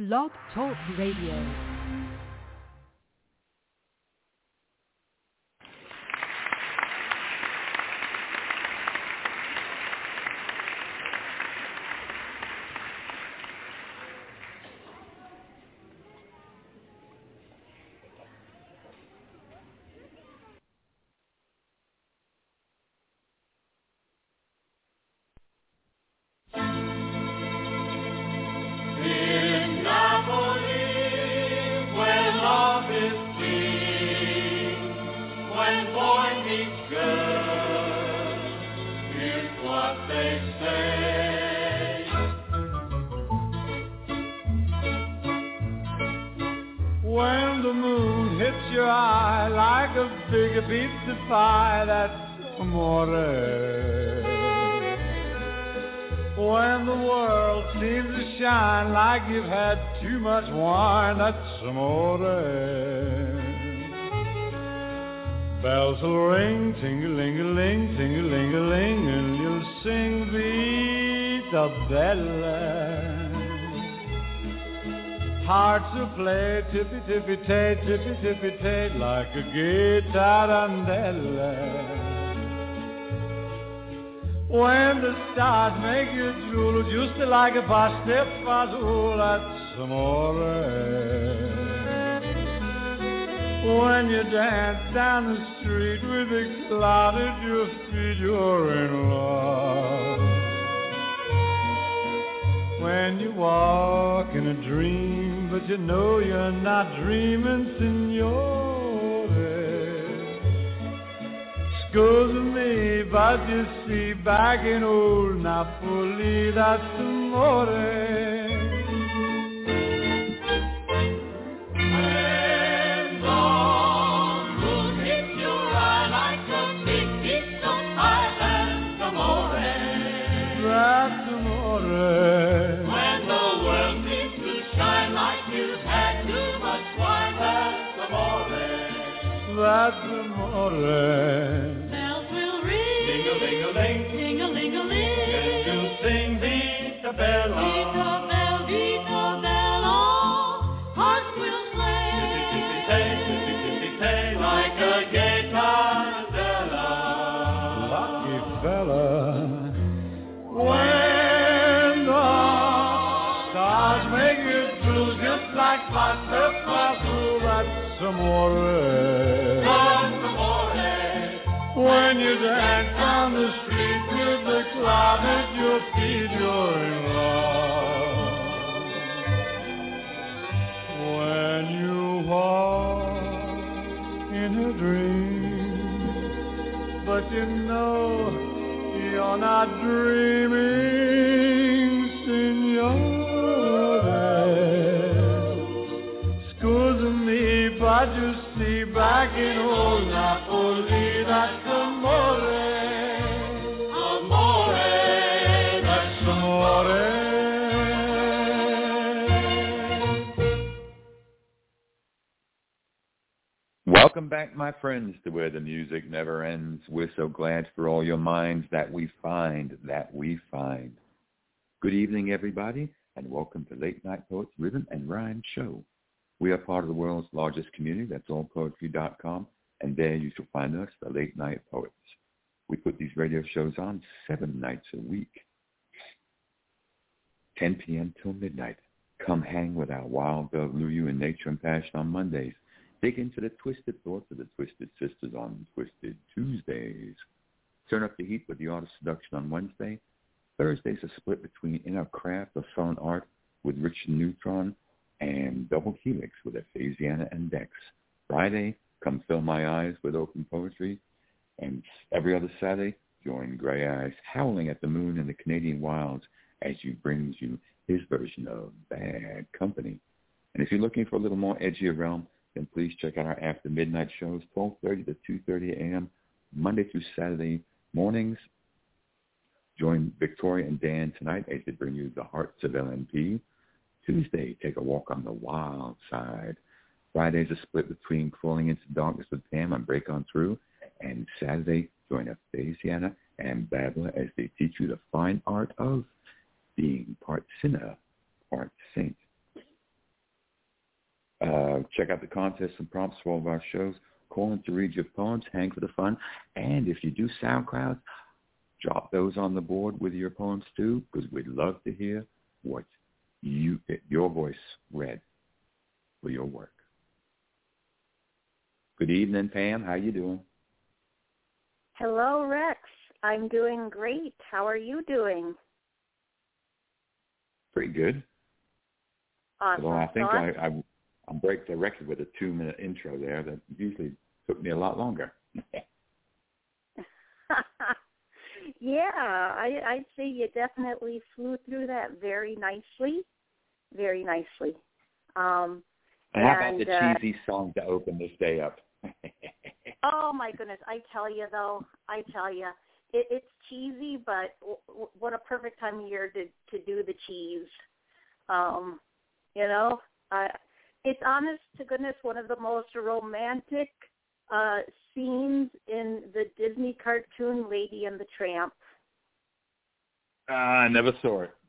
Blog Talk Radio. You've had too much wine, that's amore. Bells will ring, ting-a-ling-a-ling, ting-a-ling-a-ling, and you'll sing Vita Bella. Hearts will play tippy-tippy-tay, tippy-tippy-tay, like a gay tarantella. When the stars make you drool, just like a pasta fazool, that's amore. When you dance down the street with a cloud at your feet, you're in love. When you walk in a dream, but you know you're not dreaming, signore. Scusa me, but you see, back in old Napoli, that's amore. When the moon hits your eye like a big piece of pie, that's amore. That's amore. When the world seems to shine like you've had too much wine, that's amore. That's amore. Ding-a-ling-a-ling, and you'll sing Vita Bella. Vita Bella, Vita Bella, hearts will play. Tippy-tippy-tay, tippy-tippy-tay, like a gay tarantella. Lucky fella. When the stars make you drool, just like pasta fazool, that's amore. That's amore. When you dance down the street with the cloud at your feet, you're in love. When you walk in a dream, but you know you're not dreaming, signore. Scusa me, but you see, back in old Napoli, that's amore. Welcome back, my friends, to Where the Music Never Ends. We're so glad for all your minds that we find. Good evening, everybody, and welcome to Late Night Poets Rhythm and Rhyme Show. We are part of the world's largest community. That's allpoetry.com, and there you shall find us, the Late Night Poets. We put these radio shows on 7 nights a week, 10 p.m. till midnight. Come hang with our wild dove, Luyu, and nature and passion on Mondays. Dig into the twisted thoughts of the Twisted Sisters on Twisted Tuesdays. Turn up the heat with the art of seduction on Wednesday. Thursday's a split between Inner Craft of Southern Art with Richard Neutron and Double Helix with Aphasiana and Dex. Friday, come fill my eyes with open poetry. And every other Saturday, join Gray Eyes howling at the moon in the Canadian wilds as he brings you his version of Bad Company. And if you're looking for a little more edgier realm, then please check out our After Midnight shows, 12:30 to 2:30 a.m., Monday through Saturday mornings. Join Victoria and Dan tonight as they bring you the Hearts of LNP. Tuesday, take a walk on the wild side. Friday's a split between Crawling into Darkness with Pam and Break On Through. And Saturday, join Aphasiana and Babla as they teach you the fine art of being part sinner, part saint. Check out the contests and prompts for all of our shows. Call in to read your poems, hang for the fun. And if you do SoundCloud, drop those on the board with your poems too, because we'd love to hear what your voice read for your work. Good evening, Pam. How you doing? Hello, Rex. I'm doing great. How are you doing? Pretty good. Awesome. Although I think I break the record with a 2-minute intro there. That usually took me a lot longer. Yeah, I'd say you definitely flew through that very nicely. Very nicely. And how about the cheesy song to open this day up? Oh, my goodness. I tell you, it's cheesy, but what a perfect time of year to do the cheese. It's honest to goodness one of the most romantic scenes in the Disney cartoon Lady and the Tramp. I never saw it.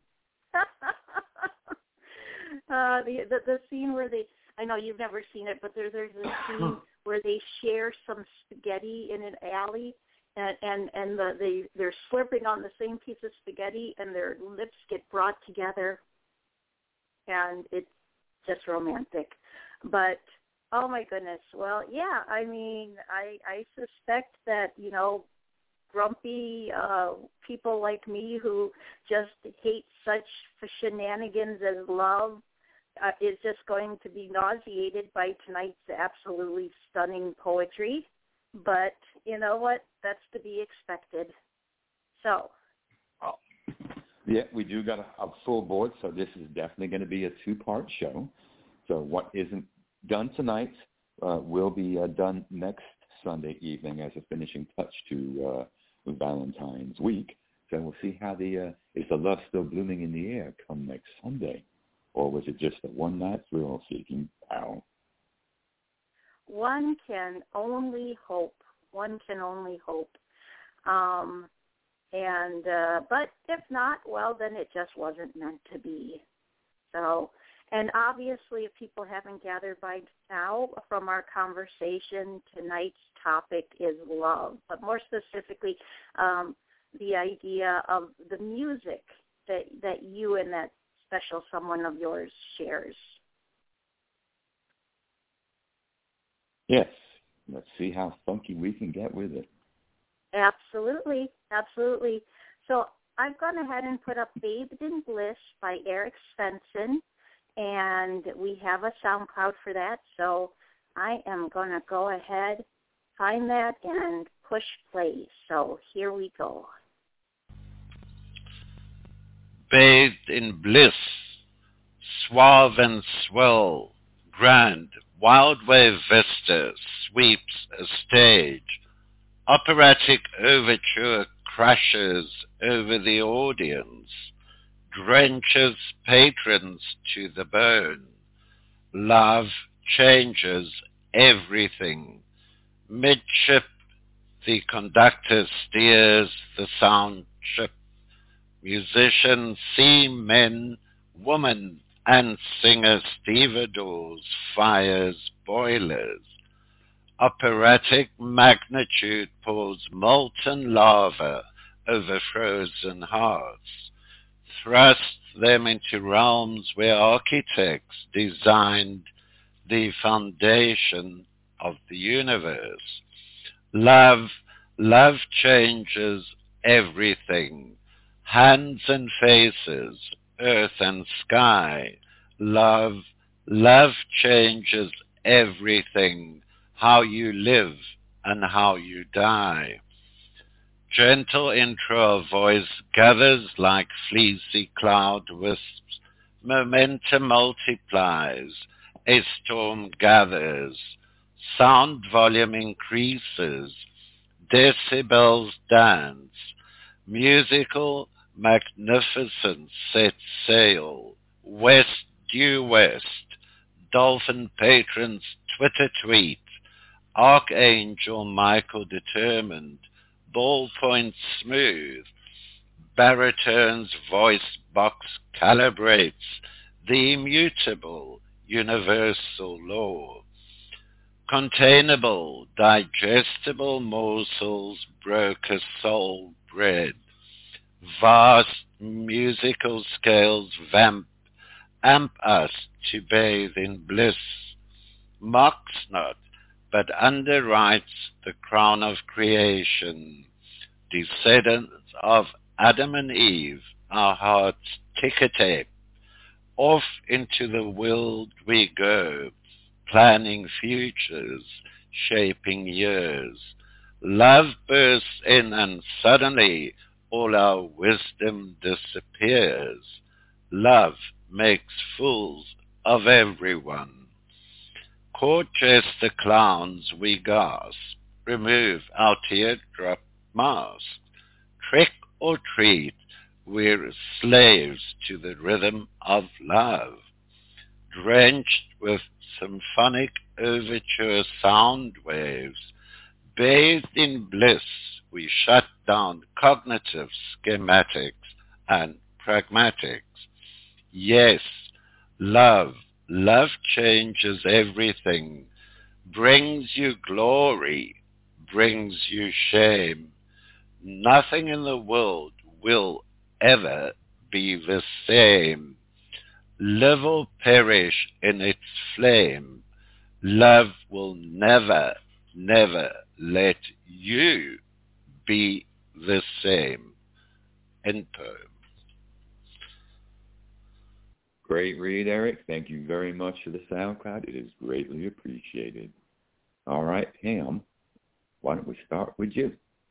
The scene where I know you've never seen it, but there's a scene where they share some spaghetti in an alley, and they're slurping on the same piece of spaghetti, and their lips get brought together, and it's just romantic. But oh my goodness, well, yeah, I mean, I suspect that grumpy people like me who just hate such shenanigans as love is just going to be nauseated by tonight's absolutely stunning poetry. But you know what? That's to be expected. So. Yeah, we do got a full board, so this is definitely going to be a 2-part show. So what isn't done tonight will be done next Sunday evening as a finishing touch to Valentine's week. So we'll see how is the love still blooming in the air come next Sunday? Or was it just a one-night thrill-seeking? Wow. One can only hope. But if not, well, then it just wasn't meant to be. So, and obviously, if people haven't gathered by now from our conversation, tonight's topic is love, but more specifically, the idea of the music that you and that special someone of yours shares. Yes. Let's see how funky we can get with it. Absolutely. So I've gone ahead and put up Bathed in Bliss by Eric Svensson, and we have a SoundCloud for that. So I am going to go ahead, find that, and push play. So here we go. Bathed in bliss, suave and swell, grand, wild wave vista sweeps a stage. Operatic overture crashes over the audience, drenches patrons to the bone. Love changes everything. Midship, the conductor steers the sound ship. Musicians, seamen, woman, and singer stevedores, fires, boilers. Operatic magnitude pours molten lava over frozen hearts, thrusts them into realms where architects designed the foundation of the universe. Love changes everything. Hands and faces, earth and sky. Love changes everything. How you live and how you die. Gentle intro of voice gathers like fleecy cloud wisps. Momentum multiplies. A storm gathers. Sound volume increases. Decibels dance. Musical magnificence sets sail. West due west. Dolphin patrons Twitter tweet. Archangel Michael determined. Ballpoint smooth. Baritone's voice box calibrates. The immutable universal law. Containable, digestible morsels broke a soul bred. Vast musical scales amp us to bathe in bliss. Mocks not, but underwrites the crown of creation. Descendants of Adam and Eve, our hearts ticker-tape. Off into the world we go, planning futures, shaping years. Love bursts in and suddenly all our wisdom disappears. Love makes fools of everyone. Court jester clowns we gasp, remove our teardrop mask. Trick or treat, we're slaves to the rhythm of love. Drenched with symphonic overture sound waves, bathed in bliss, we shut down cognitive schematics and pragmatics. Yes, love changes everything, brings you glory, brings you shame. Nothing in the world will ever be the same. Live or perish in its flame. Love will never, never let you be the same. End poem. Great read, Eric. Thank you very much for the SoundCloud. It is greatly appreciated. All right, Pam, why don't we start with you?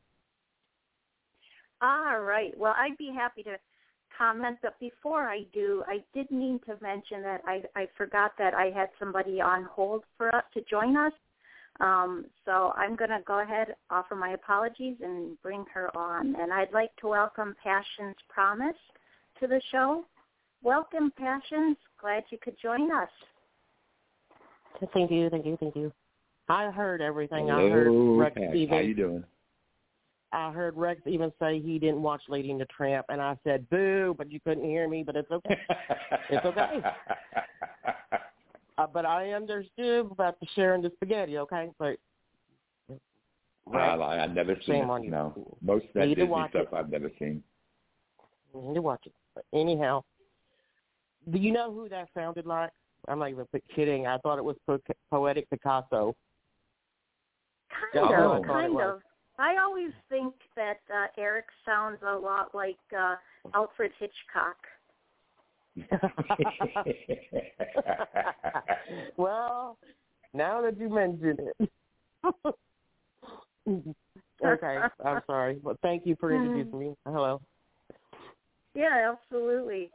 All right. Well, I'd be happy to comment, but before I do, I did mean to mention that I forgot that I had somebody on hold for us to join us. So I'm going to go ahead, offer my apologies, and bring her on. And I'd like to welcome Passions Promise to the show. Welcome, Passions. Glad you could join us. Thank you. I heard everything. Hello, I heard Rex Pat. even. How you doing? I heard Rex even say he didn't watch Lady and the Tramp, and I said, boo, but you couldn't hear me, but it's okay. It's okay. But I understood about the sharing the spaghetti, okay? But I've never seen shame it. on you. No. Most of that Disney stuff I've never seen. You need to watch it. But anyhow, do you know who that sounded like? I'm not even kidding. I thought it was Poetic Picasso. Kind of. I always think that Eric sounds a lot like Alfred Hitchcock. Well, now that you mention it. Okay, I'm sorry. But thank you for introducing me. Hello. Yeah, absolutely.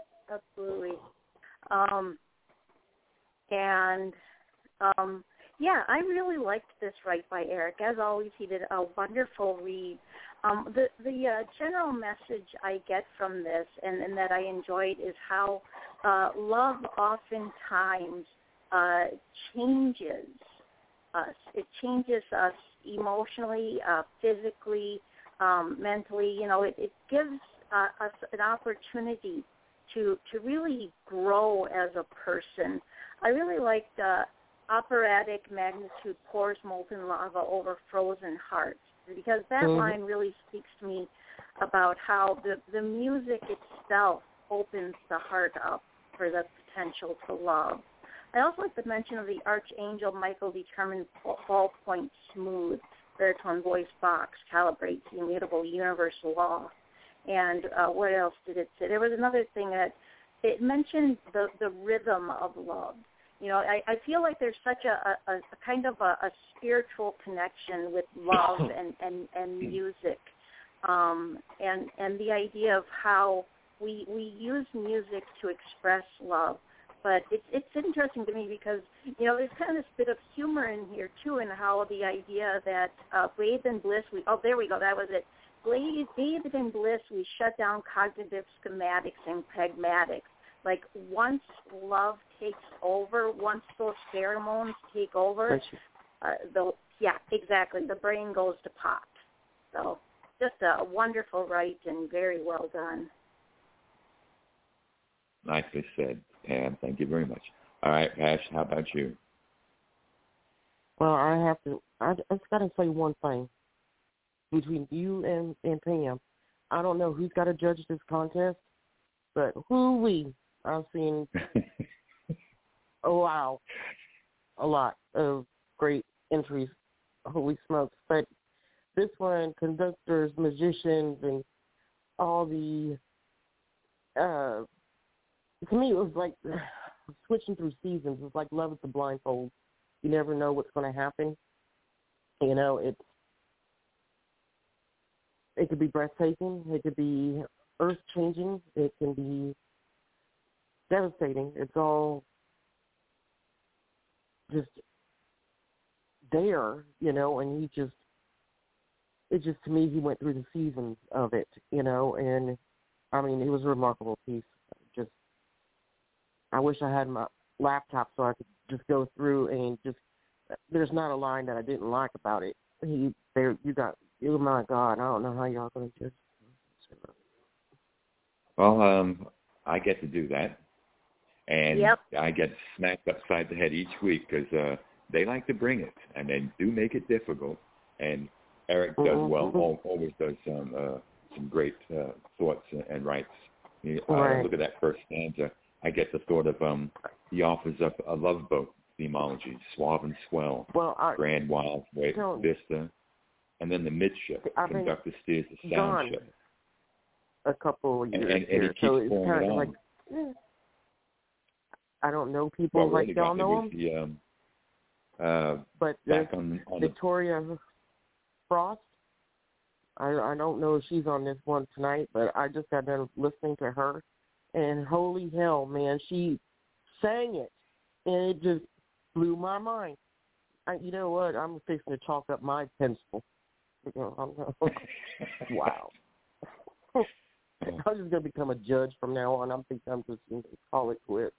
Yeah, I really liked this write by Eric. As always, he did a wonderful read. The general message I get from this and that I enjoyed is how love oftentimes changes us. It changes us emotionally, physically, mentally. You know, it gives us an opportunity to really grow as a person. I really liked operatic magnitude pours molten lava over frozen hearts, because that line really speaks to me about how the music itself opens the heart up for the potential to love. I also like the mention of the Archangel Michael determined ballpoint smooth baritone voice box calibrates the immutable universal law. And what else did it say? There was another thing that it mentioned the rhythm of love. You know, I feel like there's such a kind of a spiritual connection with love and music, and the idea of how we use music to express love. But it's interesting to me because, you know, there's kind of this bit of humor in here, too, in how the idea that bathed in bliss, there we go, that was it. Bathed in bliss, we shut down cognitive schematics and pragmatics. Like, once love takes over, once those pheromones take over, the brain goes to pop. So just a wonderful write and very well done. Nicely said, Pam. Thank you very much. All right, Ash, how about you? Well, I just got to say one thing. Between you and Pam, I don't know who's got to judge this contest, but I've seen, a lot of great entries. Holy smokes. But this one, conductors, magicians, and all the, to me, it was like switching through seasons. It's like Love at the Blindfold. You never know what's going to happen. You know, it could be breathtaking. It could be earth-changing. It can be devastating. It's all just there, you know, and to me, he went through the seasons of it, you know, and, I mean, it was a remarkable piece. I wish I had my laptop so I could just go through and there's not a line that I didn't like about it. Oh my God, I don't know how y'all going to just. Well, I get to do that. And yep. I get smacked upside the head each week because they like to bring it, and they do make it difficult. And Eric does always does some great thoughts and writes. Right. Look at that first stanza. I get the thought of he offers up a love boat themology, suave and swell, grand wild vista, and then the midship. Conductor steers the sound ship. A couple of years and here, it keeps it's kind of like, I don't know people like y'all know him. But back on Victoria Frost. I don't know if she's on this one tonight, but I just got done listening to her, and holy hell, man, she sang it, and it just blew my mind. You know what? I'm fixing to chalk up my pencil. Wow. I'm just going to become a judge from now on. I'm thinking I'm just going to call it quits.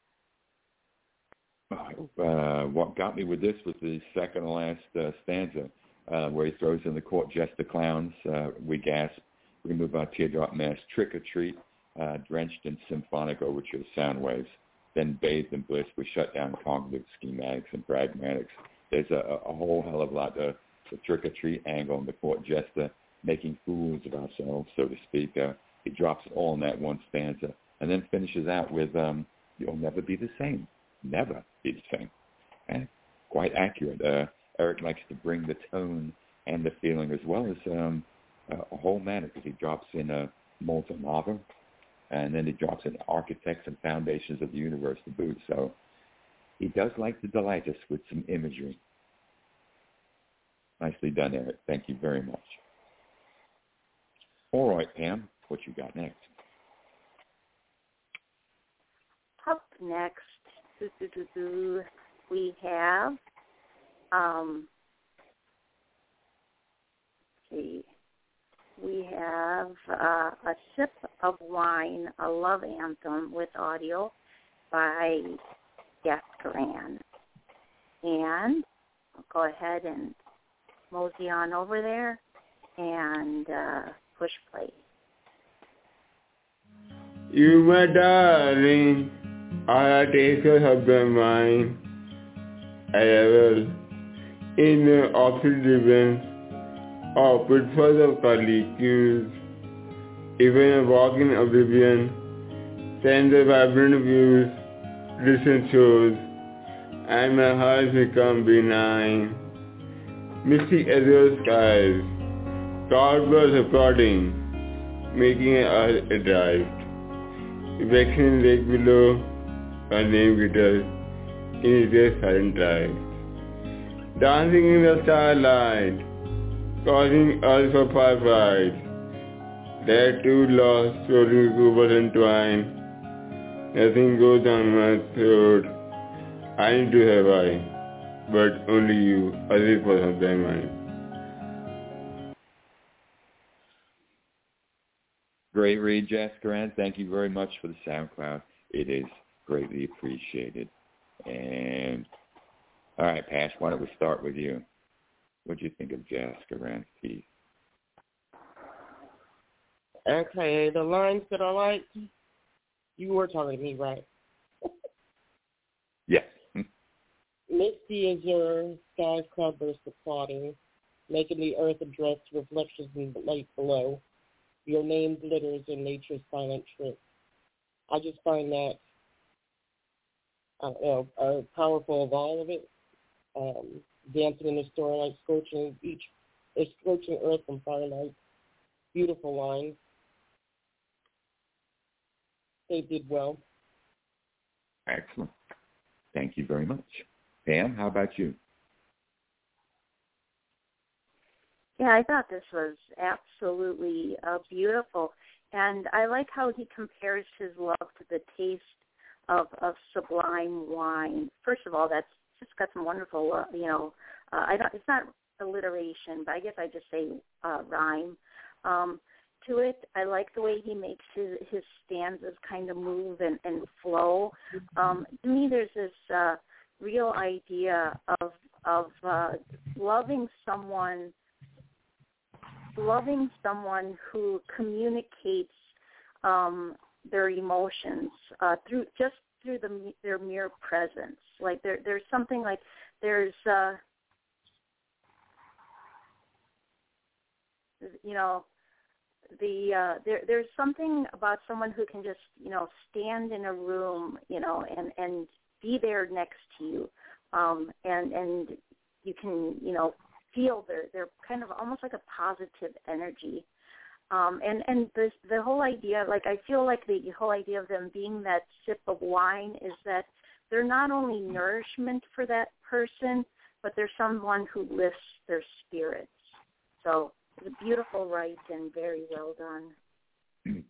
What got me with this was the second to last stanza, where he throws in the court jester clowns. We gasp. We move our teardrop mass, trick or treat, drenched in symphonic overture sound waves. Then bathed in bliss, we shut down cognitive schematics and pragmatics. There's a whole hell of a lot. The trick or treat angle and the court jester, making fools of ourselves, so to speak. He drops it all in that one stanza, and then finishes out with, "You'll never be the same. Never be the same." And quite accurate. Eric likes to bring the tone and the feeling as well as a whole manner, because he drops in molten lava, and then he drops in architects and foundations of the universe to boot. So he does like to delight us with some imagery. Nicely done, Eric. Thank you very much. All right, Pam, what you got next? Up next, we have, we have A Sip of Wine, a love anthem with audio by Jaskaran. And I'll go ahead and mosey on over there and push play. You, my darling, are a taster of the mind. I revel in the opposite ribbons or pitfalls of colleagues. Even a walk in oblivion, sends the vibrant views, distant shows, and my heart become benign. Misty azure skies, cloudbursts applauding, making us a drive. Vexing lake below, her name glitters in its silent drive. Dancing in the starlight, causing us for far pride. There two lost, floating cubas entwined. Nothing goes down my throat. I need to have I, but only you, as if for some time mine. Great read, Jaskaran. Thank you very much for the SoundCloud. It is greatly appreciated. And all right, Pash, why don't we start with you? What do you think of Jaskaran's piece? Okay, the lines that I liked, you were talking to me, right? Misty azure, skies cloudburst applauding, making the earth address reflections in the light below. Your name glitters in nature's silent trick. I just find that powerful of all of it. Dancing in the starlight, scorching earth from firelight. Beautiful lines. They did well. Excellent. Thank you very much. Pam, how about you? Yeah, I thought this was absolutely beautiful. And I like how he compares his love to the taste of sublime wine. First of all, that's just got some wonderful, it's not alliteration, but I guess I just say rhyme to it. I like the way he makes his stanzas kind of move and flow. To me, there's this real idea of loving someone who communicates their emotions through their mere presence. Like there's something like there's there's something about someone who can just stand in a room and be there next to you, and you can feel their kind of almost like a positive energy. And the whole idea, like I feel like the whole idea of them being that sip of wine is that they're not only nourishment for that person, but they're someone who lifts their spirits. So it's a beautiful write and very well done.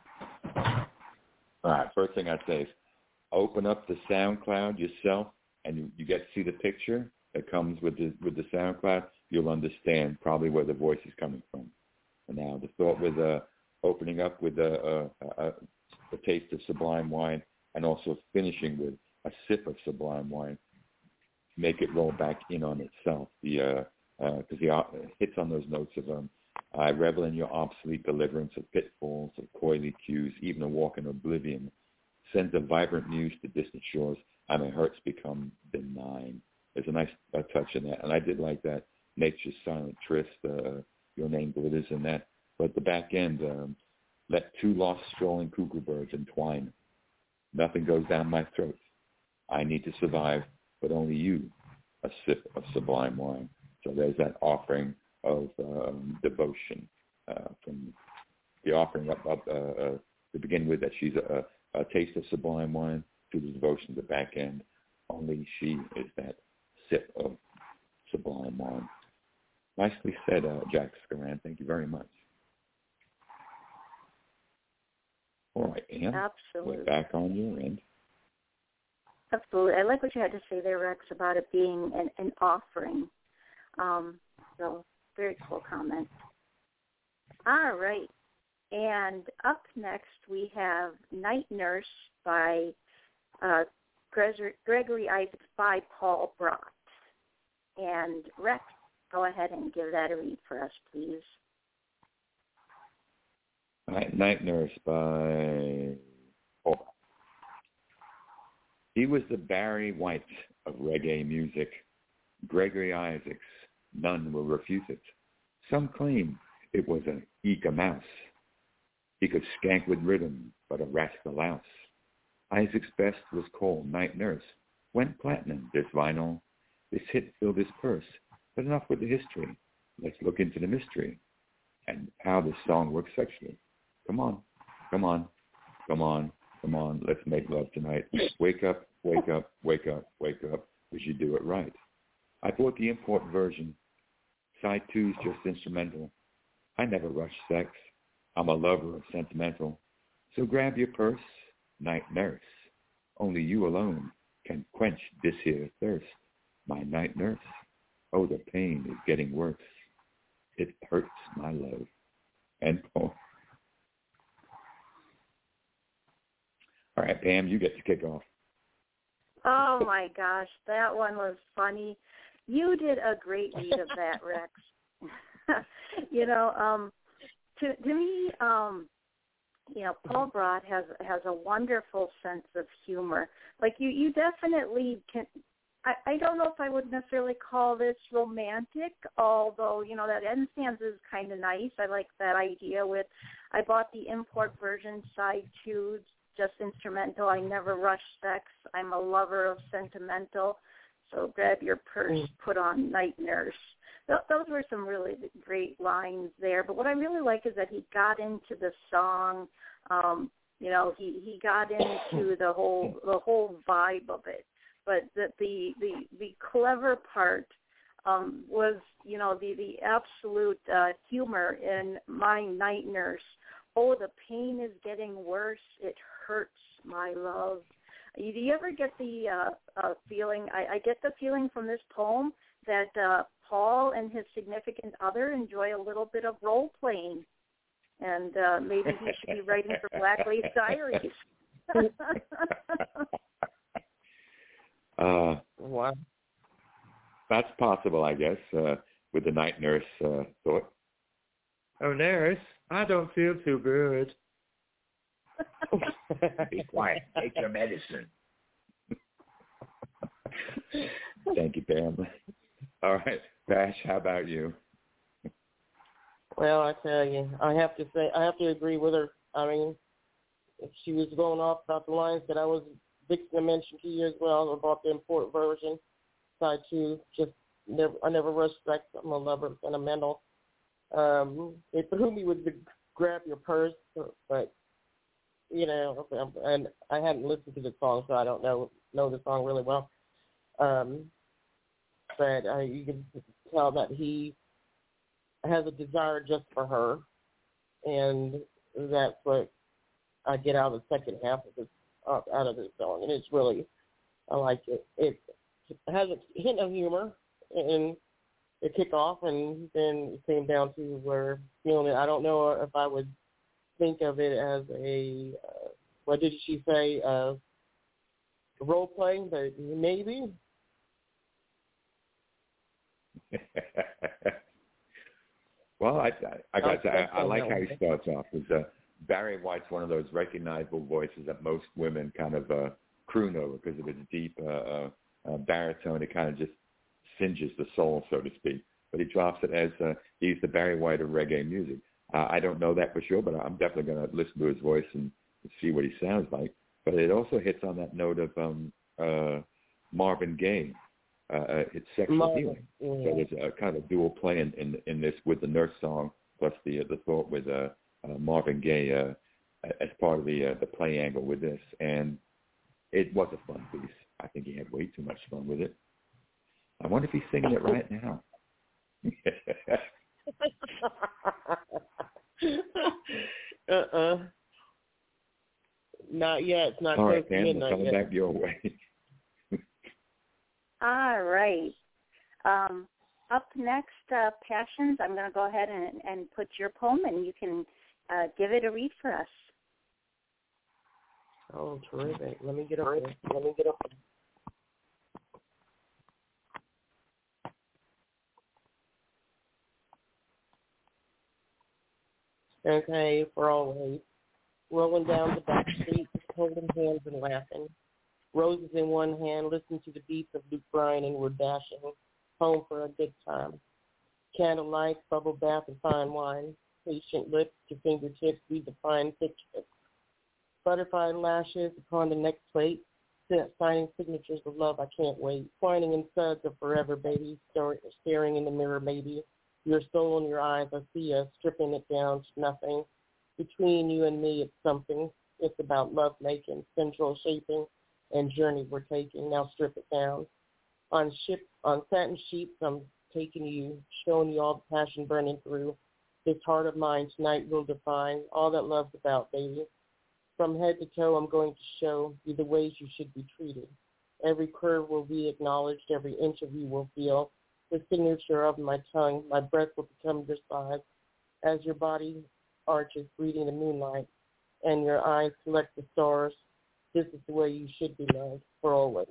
All right, first thing I'd say is open up the SoundCloud yourself, and you get to see the picture that comes with the SoundCloud. You'll understand probably where the voice is coming from. And now the thought with opening up with a taste of sublime wine and also finishing with a sip of sublime wine, make it roll back in on itself. Because the hits on those notes of I revel in your obsolete deliverance of pitfalls, of coily cues, even a walk in oblivion. Sends a vibrant muse to distant shores, and my hearts become benign. There's a nice touch in that, and I did like that. Nature's silent tryst, your name glitters in that. But the back end, let two lost strolling cuckoo birds entwine. Nothing goes down my throat. I need to survive, but only you, a sip of sublime wine. So there's that offering of devotion from the offering up to begin with, that she's a taste of sublime wine, to the devotion at the back end. Only she is that sip of sublime wine. Nicely said, Jack Scaran. Thank you very much. All right, Ann. Absolutely. We're back on your end. Absolutely. I like what you had to say there, Rex, about it being an offering. So very cool comment. All right. And up next we have Night Nurse by Gregory Isaacs by Paul Brott. And Rex, go ahead and give that a read for us, please. All right, Night Nurse by Paul Brott. He was the Barry White of reggae music. Gregory Isaacs, none will refute it. Some claim it was an eager mouse. He could skank with rhythm, but a rascal louse. Isaac's best was called Night Nurse. Went platinum, this vinyl. This hit filled his purse. But enough with the history. Let's look into the mystery and how this song works sexually. Come on, come on, come on, come on. Let's make love tonight. Wake up, wake up, wake up, wake up. We should do it right. I bought the import version. Side 2's just instrumental. I never rush sex. I'm a lover of sentimental. So grab your purse, Night Nurse. Only you alone can quench this here thirst. My Night Nurse. Oh, the pain is getting worse. It hurts, my love. End poem. All right, Pam, you get to kick off. Oh, my gosh. That one was funny. You did a great read of that, Rex. To me, Paul Brott has a wonderful sense of humor. Like you definitely I don't know if I would necessarily call this romantic, although, that end stanza is kind of nice. I like that idea I bought the import version side 2, just instrumental. I never rush sex. I'm a lover of sentimental. So grab your purse, put on night nurse. Those were some really great lines there. But what I really like is that he got into the song. He got into the whole vibe of it. But the clever part was, the absolute humor in My Night Nurse. Oh, the pain is getting worse. It hurts, my love. Do you ever get the feeling, I get the feeling from this poem that Paul and his significant other enjoy a little bit of role-playing, and maybe he should be writing for Black Lace Diaries. Wow. That's possible, I guess, with the night nurse thought. Oh, nurse, I don't feel too good. Be quiet. Take your medicine. Thank you, Pam. All right, Bash, how about you? Well, I tell you, I have to agree with her. I mean, if she was going off about the lines that I was fixing to mention to you as well about the import version, side 2, I never rush sex. I'm a lover of sentimental. It threw me with the grab your purse, but and I hadn't listened to the song, so I don't know the song really well. But you can tell that he has a desire just for her, and that's what I get out of the second half of this song, and it's really, I like it. It has a hint of humor, and it kicked off, and then it came down to where feeling it. I don't know if I would think of it as a, what did she say, role playing, but maybe. Well, I got to, I like how he starts off. Because Barry White's one of those recognizable voices that most women kind of croon over because of its deep baritone. It kind of just singes the soul, so to speak. But he drops it as he's the Barry White of reggae music. I don't know that for sure, but I'm definitely going to listen to his voice and see what he sounds like. But it also hits on that note of Marvin Gaye. It's sexual healing. So there's a kind of dual play in this with the nurse song plus the thought with Marvin Gaye as part of the play angle with this. And it was a fun piece. I think he had way too much fun with it. I wonder if he's singing it right now. Not yet. It's not all close right, to Dan, midnight coming yet. back your way. All right. Up next, Passions, I'm going to go ahead and put your poem, and you can give it a read for us. Oh, terrific. Let me get up there. Okay, for always. Rolling down the back street, holding hands and laughing. Roses in one hand, listen to the beats of Luke Bryan, and we're dashing home for a good time. Candlelight, bubble bath, and fine wine. Patient lips to fingertips, we define pictures. Butterfly lashes upon the next plate. Signing signatures of love, I can't wait. Twining in suds of forever, baby. Staring in the mirror, maybe. Your soul in your eyes, I see us, stripping it down to nothing. Between you and me, it's something. It's about love making, sensual shaping, and journey we're taking. Now strip it down. On satin sheets, I'm taking you, showing you all the passion burning through. This heart of mine tonight will define all that love's about, baby. From head to toe, I'm going to show you the ways you should be treated. Every curve will be acknowledged, every inch of you will feel. The signature of my tongue, my breath will become your size. As your body arches, breathing the moonlight, and your eyes select the stars, this is the way you should be loved for always.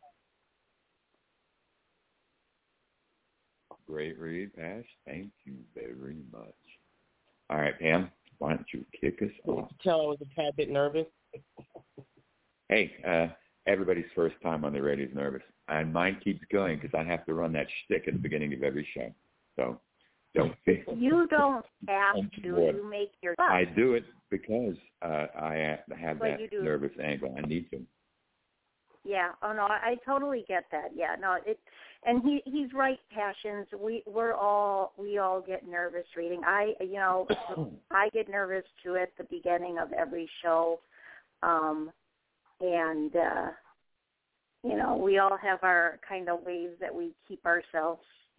Great read, Ash. Thank you very much. All right, Pam, why don't you kick us off? You can tell I was a tad bit nervous. Hey, everybody's first time on the radio is nervous. And mine keeps going because I have to run that shtick at the beginning of every show. So don't feel. You don't have to. You make your. I do it because I have that nervous angle. I need to. Yeah. Oh no, I totally get that. Yeah. No. And he's right. Passions. We all get nervous reading. I get nervous too at the beginning of every show, and we all have our kind of ways that we keep ourselves,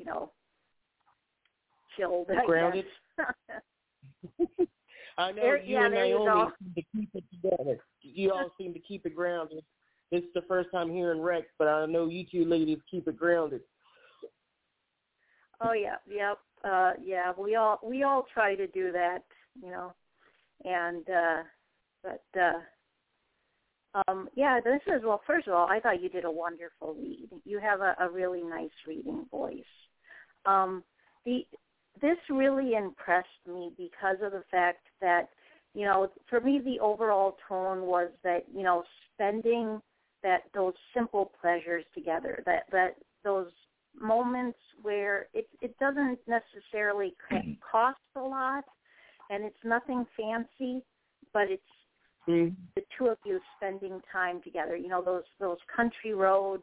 chilled. Grounded. I know you and Naomi seem to keep it together. You all seem to keep it grounded. It's the first time hearing Rex, but I know you two ladies keep it grounded. Oh yeah, yep, yeah. We all try to do that, and yeah. This is First of all, I thought you did a wonderful read. You have a really nice reading voice. This really impressed me because of the fact that, for me the overall tone was that, spending those simple pleasures together, that those moments where it doesn't necessarily cost a lot and it's nothing fancy, but it's the two of you spending time together. Those country roads,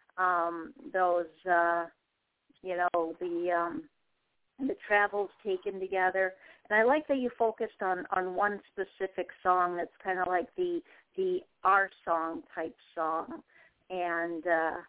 the travels taken together. And I like that you focused on one specific song that's kind of like the our song type song. And,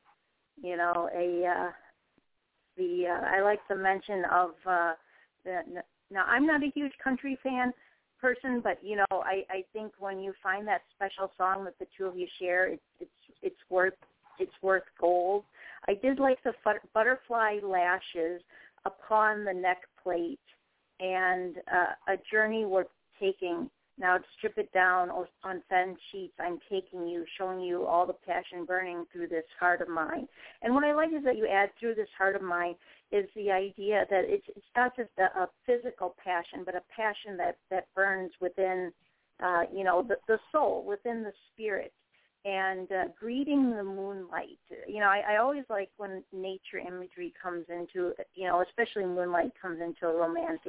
I like the mention of, now I'm not a huge country person, but, I think when you find that special song that the two of you share, it's worth gold. I did like the butterfly lashes upon the neck plate and a journey worth taking. Now to strip it down on thin sheets, I'm taking you, showing you all the passion burning through this heart of mine. And what I like is that you add through this heart of mine is the idea that it's not just a physical passion, but a passion that burns within, the soul, within the spirit. And greeting the moonlight. I always like when nature imagery comes into, especially moonlight comes into a romantic.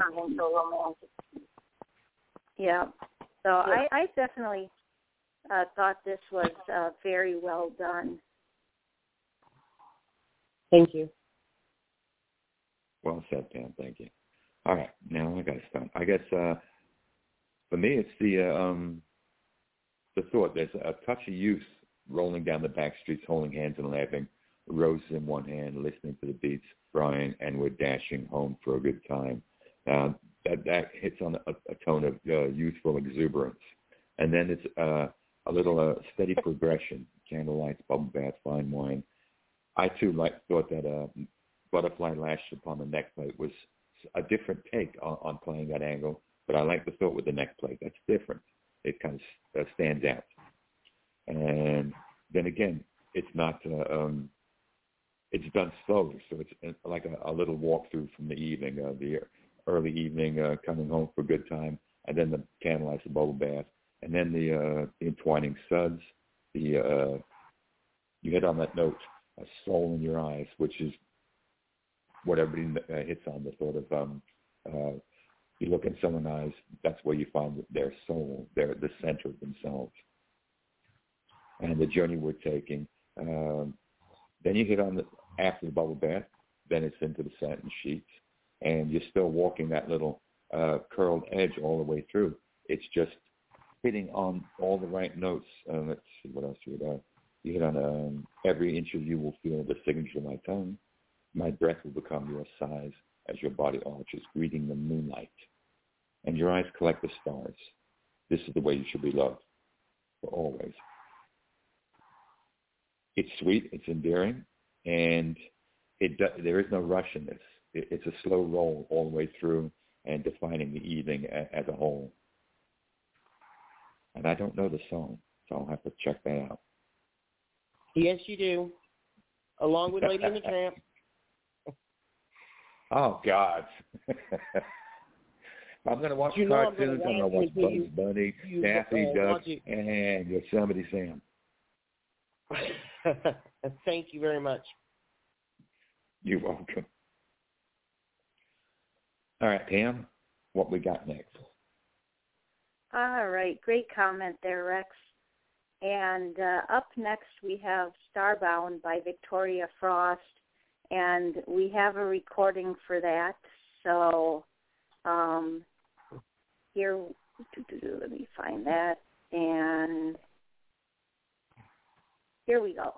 Yeah. So I definitely thought this was very well done. Thank you. Well said, Pam. Thank you. All right, now I got to start. I guess for me, it's the thought. There's a touch of youth rolling down the back streets, holding hands and laughing, roses in one hand, listening to the beats, Brian, and we're dashing home for a good time. That hits on a tone of youthful exuberance. And then it's a little steady progression, candlelights, bubble bath, fine wine. I, too, thought that butterfly lashes upon the neck plate was a different take on playing that angle, but I like the thought with the neck plate. That's different. It kind of stands out. And then again, it's not, it's done slowly, so it's like a little walkthrough from the evening, the early evening, coming home for a good time, and then the candlelight, the bubble bath, and then the entwining suds, you hit on that note, a soul in your eyes, which is what everybody hits on, the sort of, you look in someone's eyes, that's where you find their soul, they're the center of themselves. And the journey we're taking. Then you hit on after the bubble bath, then it's into the satin sheets, and you're still walking that little curled edge all the way through. It's just hitting on all the right notes. Let's see, what else you hit on? You hit on every inch of you will feel the signature of my tongue. My breath will become your size as your body arches, greeting the moonlight. And your eyes collect the stars. This is the way you should be loved, for always. It's sweet, it's endearing, and there is no rush in this. It's a slow roll all the way through and defining the evening as a whole. And I don't know the song, so I'll have to check that out. Yes, you do. Along with Lady and the Tramp. Oh, God. I'm going to watch cartoons. I'm going to watch Bugs Bunny, Daffy Duck, and Yosemite Sam. Thank you very much. You're welcome. All right, Pam, what we got next? All right, great comment there, Rex. And up next we have Starbound by Victoria Frost, and we have a recording for that. So here, let me find that, and here we go.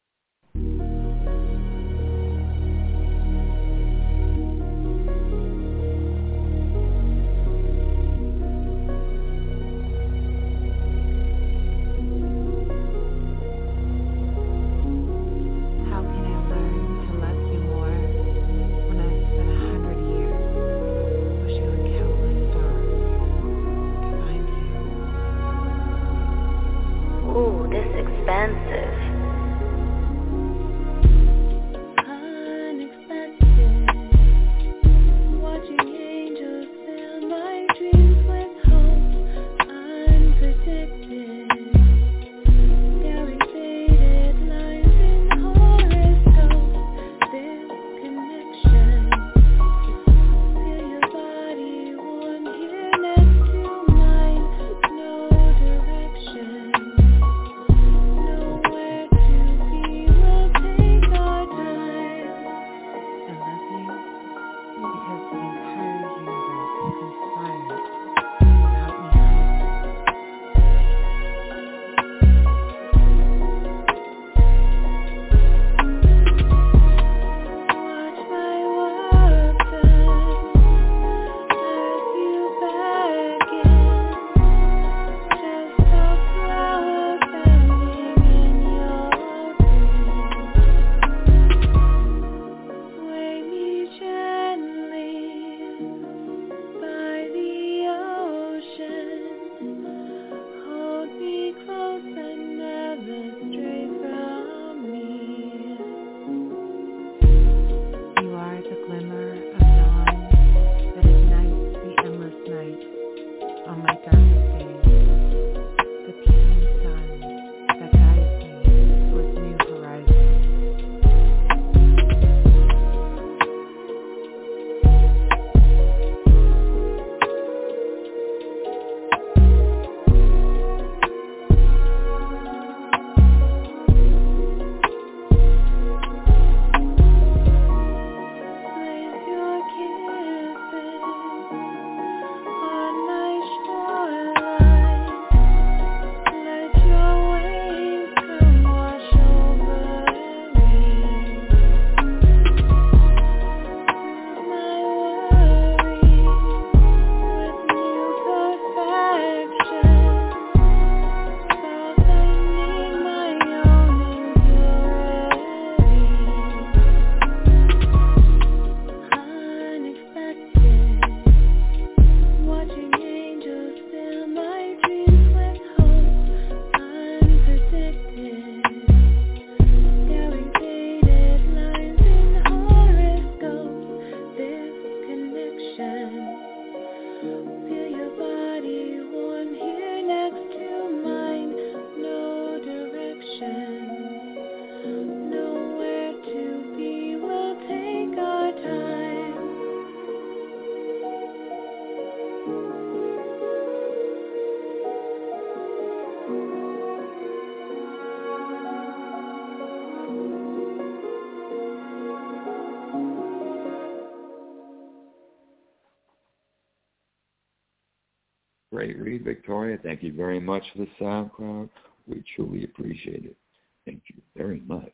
Great read, Victoria. Thank you very much for the SoundCloud. We truly appreciate it. Thank you very much.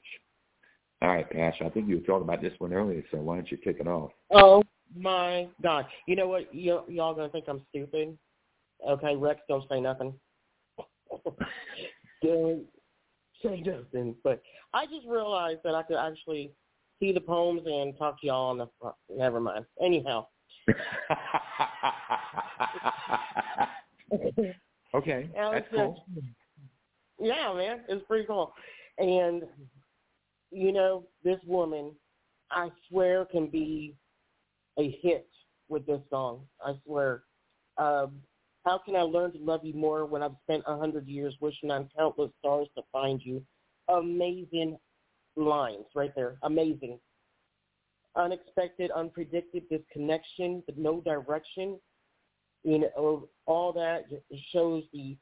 All right, Pash, I think you were talking about this one earlier, so why don't you kick it off? Oh, my God. You know what? Y'all going to think I'm stupid? Okay, Rex, don't say nothing. Don't say nothing. But I just realized that I could actually see the poems and talk to y'all on the front. Never mind. Anyhow. Okay, that's cool. Yeah, man, it's pretty cool. And, you know, this woman, I swear, can be a hit with this song. I swear. How can I learn to love you more when I've spent 100 years wishing on countless stars to find you? amazing lines right there. Amazing. Unexpected, unpredicted, this connection, the no direction, all that shows the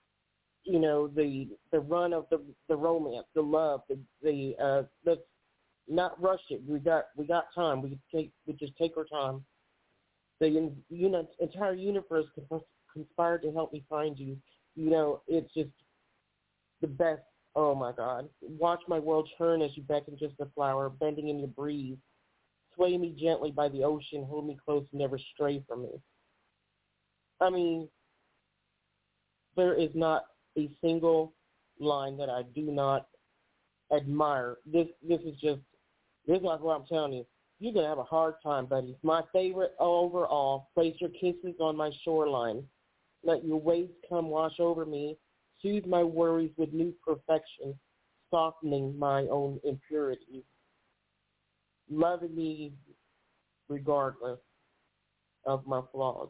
run of the romance, the love, let's not rush it. We got time. We just take our time. The entire universe conspired to help me find you. It's just the best. Oh my God! Watch my world turn as you beckon, just a flower bending in your breeze. Sway me gently by the ocean, hold me close, never stray from me. I mean, there is not a single line that I do not admire. This is like what I'm telling you. You're going to have a hard time, buddy. My favorite overall, place your kisses on my shoreline. Let your waves come wash over me. Soothe my worries with new perfection, softening my own impurities. Loving me regardless of my flaws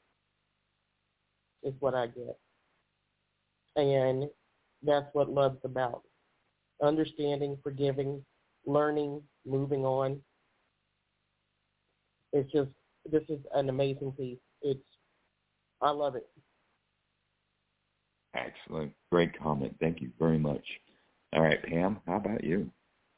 is what I get. And that's what love's about. Understanding, forgiving, learning, moving on. This is an amazing piece. I love it. Excellent. Great comment. Thank you very much. All right, Pam, how about you?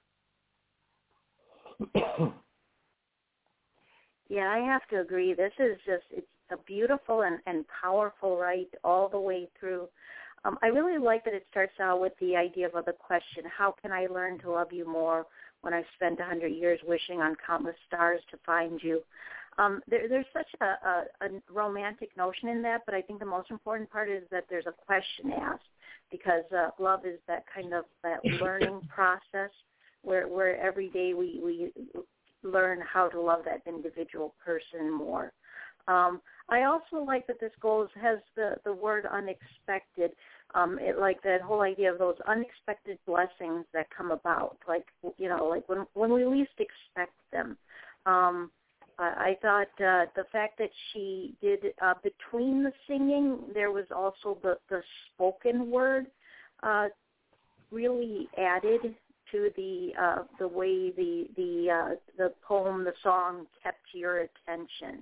Yeah, I have to agree. This is it's a beautiful and powerful write all the way through. I really like that it starts out with the idea of the question, how can I learn to love you more when I've spent 100 years wishing on countless stars to find you? There's such a romantic notion in that, but I think the most important part is that there's a question asked, because love is that kind of that learning process where every day we learn how to love that individual person more. I also like that this has the word unexpected. Like that whole idea of those unexpected blessings that come about, like when we least expect them. I thought the fact that she did between the singing, there was also the spoken word really added to the way the poem, the song kept your attention.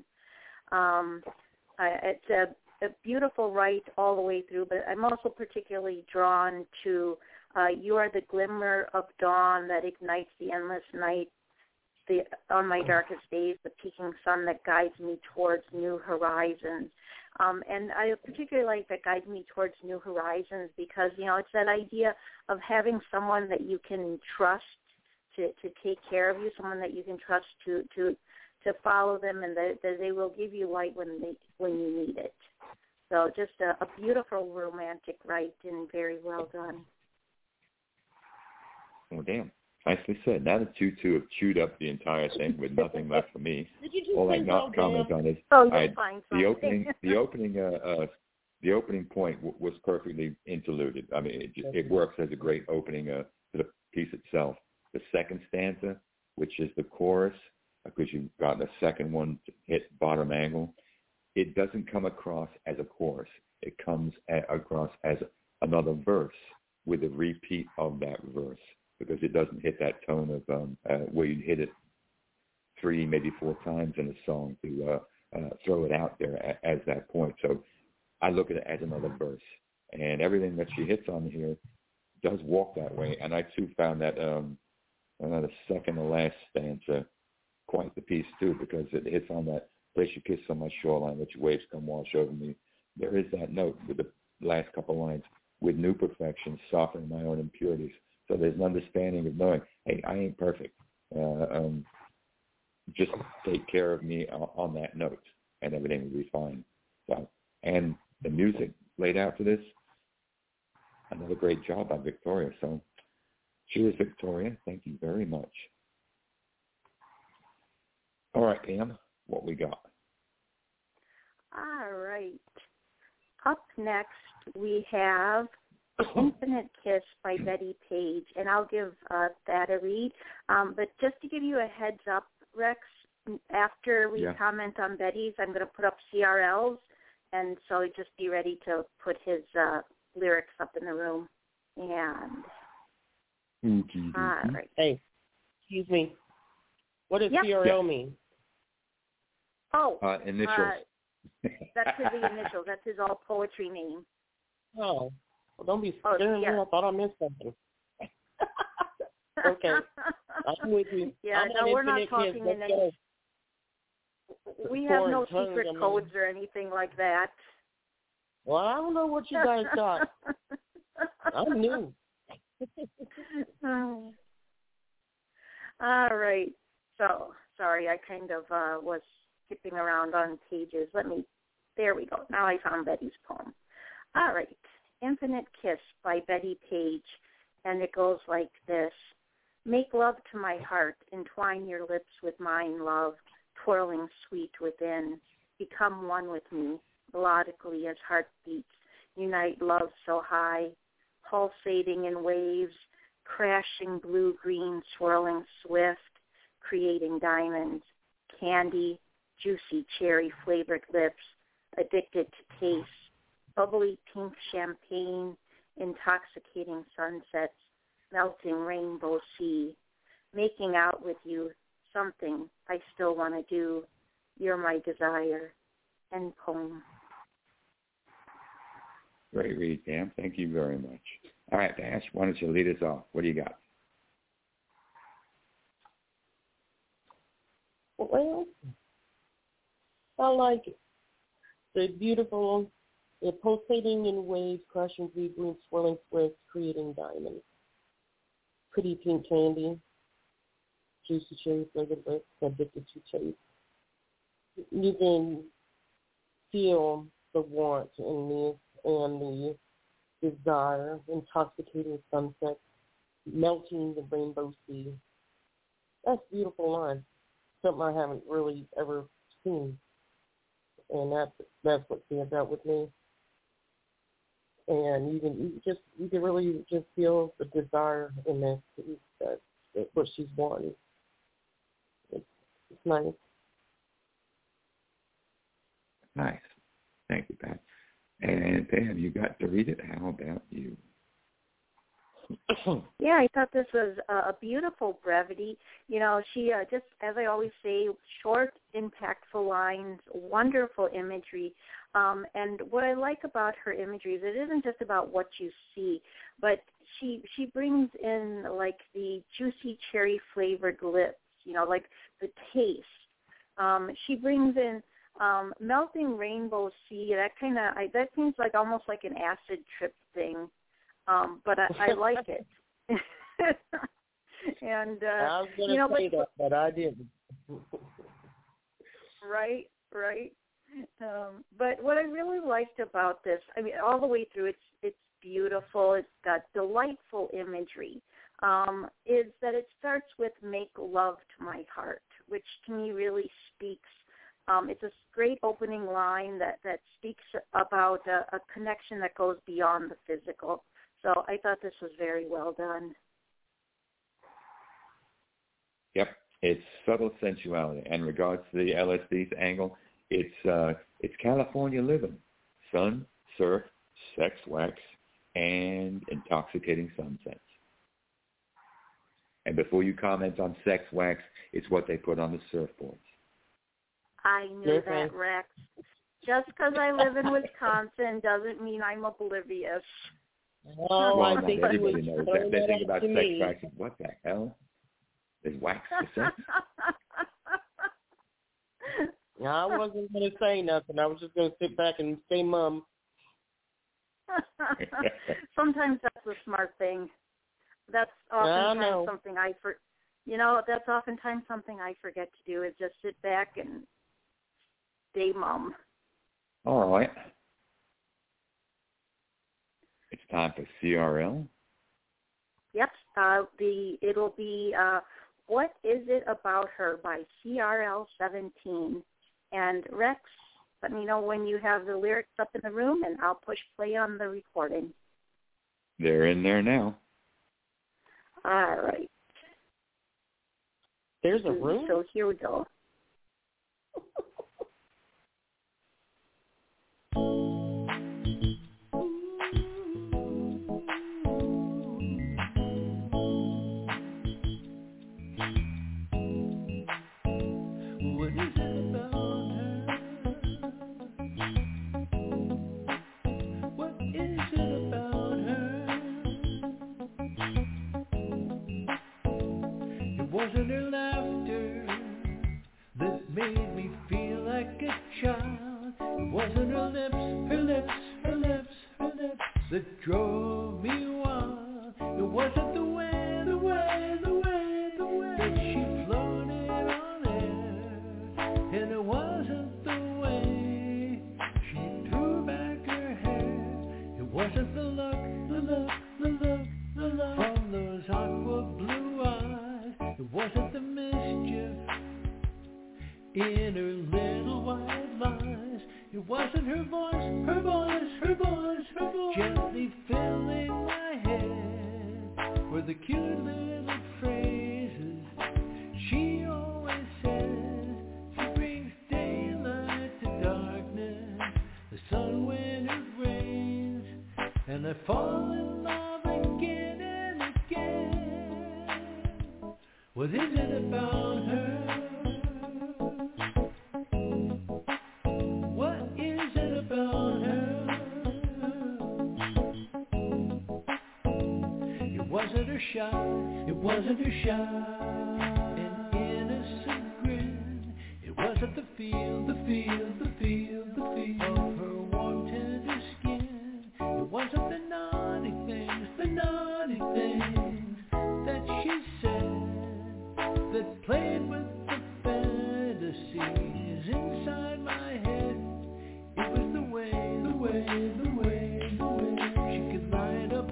It's a beautiful write all the way through, but I'm also particularly drawn to you are the glimmer of dawn that ignites the endless night, on my darkest days, the peaking sun that guides me towards new horizons. And I particularly like that guides me towards new horizons because, it's that idea of having someone that you can trust to take care of you, someone that you can trust to follow them, and that they will give you light when you need it. So just a beautiful romantic write and very well done. Oh, damn. Nicely said. Now that you two have chewed up the entire thing with nothing left for me, all I not comment on is the opening point was perfectly interluded. I mean, it works as a great opening to the piece itself. The second stanza, which is the chorus, because you've got the second one to hit bottom angle, it doesn't come across as a chorus. It comes across as another verse with a repeat of that verse, because it doesn't hit that tone of where you hit it 3, maybe 4 times in a song to throw it out there as that point. So I look at it as another verse. And everything that she hits on here does walk that way. And I, too, found that another second to last stanza quite the piece, too, because it hits on that place you kiss on my shoreline, let your waves come wash over me. There is that note with the last couple lines, with new perfection, softening my own impurities. So there's an understanding of knowing, hey, I ain't perfect. Just take care of me on that note, and everything will be fine. So, and the music laid out for this, another great job by Victoria. So cheers, Victoria. Thank you very much. All right, Pam, what we got? All right. Up next, we have Infinite Kiss by Betty Page, and I'll give that a read. But just to give you a heads up, Rex, after we comment on Betty's, I'm going to put up CRLs, and so just be ready to put his lyrics up in the room. And All right. Hey, excuse me. What does CRL mean? Oh, initials. That's his initials. That's his all poetry name. Oh, well, don't be scared. I thought I missed something. Okay, I'm with you. Yeah, no, we're not talking in any. We have no secret codes or anything like that. Well, I don't know what you guys got. I'm new. All right. So, sorry, I kind of was skipping around on pages. There we go. Now I found Betty's poem. All right. Infinite Kiss by Betty Page. And it goes like this. Make love to my heart. Entwine your lips with mine, love. Twirling sweet within. Become one with me. Melodically as heartbeats. Unite love so high. Pulsating in waves. Crashing blue-green, swirling swift. Creating diamonds. Candy. Juicy cherry-flavored lips. Addicted to taste. Bubbly pink champagne. Intoxicating sunsets. Melting rainbow sea. Making out with you. Something I still want to do. You're my desire. End poem. Great read, Pam. Thank you very much. All right, Dash, why don't you lead us off? What do you got? Well, I like the beautiful, the pulsating in waves, crashing blue green, swirling swift, creating diamonds. Pretty pink candy, juicy cherry flavored lips, addicted to taste. You can feel the warmth in this and the desire, intoxicating sunset, melting the rainbow sea. That's a beautiful line. Something I haven't really ever seen. And that's what stands out with me. And you can really just feel the desire in this. That's what she's wanting. It's nice. Nice. Thank you, Pat. And Pam, you got to read it. How about you? Yeah, I thought this was a beautiful brevity. You know, she just, as I always say, short, impactful lines, wonderful imagery. And what I like about her imagery is it isn't just about what you see, but she brings in like the juicy cherry flavored lips, you know, like the taste. She brings in melting rainbow sea. That seems like almost like an acid trip thing. But I like it. And I was going to say that, but I didn't. Right. But what I really liked about this, I mean, all the way through, it's beautiful. It's got delightful imagery. Is that it starts with "Make love to my heart," which to me really speaks. It's a great opening line that speaks about a connection that goes beyond the physical. So I thought this was very well done. Yep, it's subtle sensuality. And in regards to the LSD's angle, it's California living. Sun, surf, sex wax, and intoxicating sunsets. And before you comment on sex wax, it's what they put on the surfboards. I knew that, Rex. Just because I live in Wisconsin doesn't mean I'm oblivious. Oh, well, I think everybody knows that. They think about sex wax. What the hell? There's wax for sex? I wasn't going to say nothing. I was just going to sit back and say mum. Sometimes that's a smart thing. That's oftentimes something that's oftentimes something I forget to do is just sit back and say mum. All right. It's time for CRL. Yep. It'll be What Is It About Her by CRL 17. And Rex, let me know when you have the lyrics up in the room, and I'll push play on the recording. They're in there now. All right. There's a room? So here we go. wasn't her laughter that made me feel like a child. It wasn't her lips that drove me wild. It wasn't the way that she floated on air. And it wasn't the way she threw back her hair. It wasn't the look from those aqua blue eyes. It wasn't the mischief in her little white lies. It wasn't her voice, gently filling my head with the cute little phrases she always says. She brings daylight to darkness, the sun when it rains, and I fall in love again and again. What is it about her? It wasn't her shy and innocent grin. It wasn't the feel of her warm tender skin. It wasn't the naughty things that she said that played with the fantasies inside my head. It was the way she could light up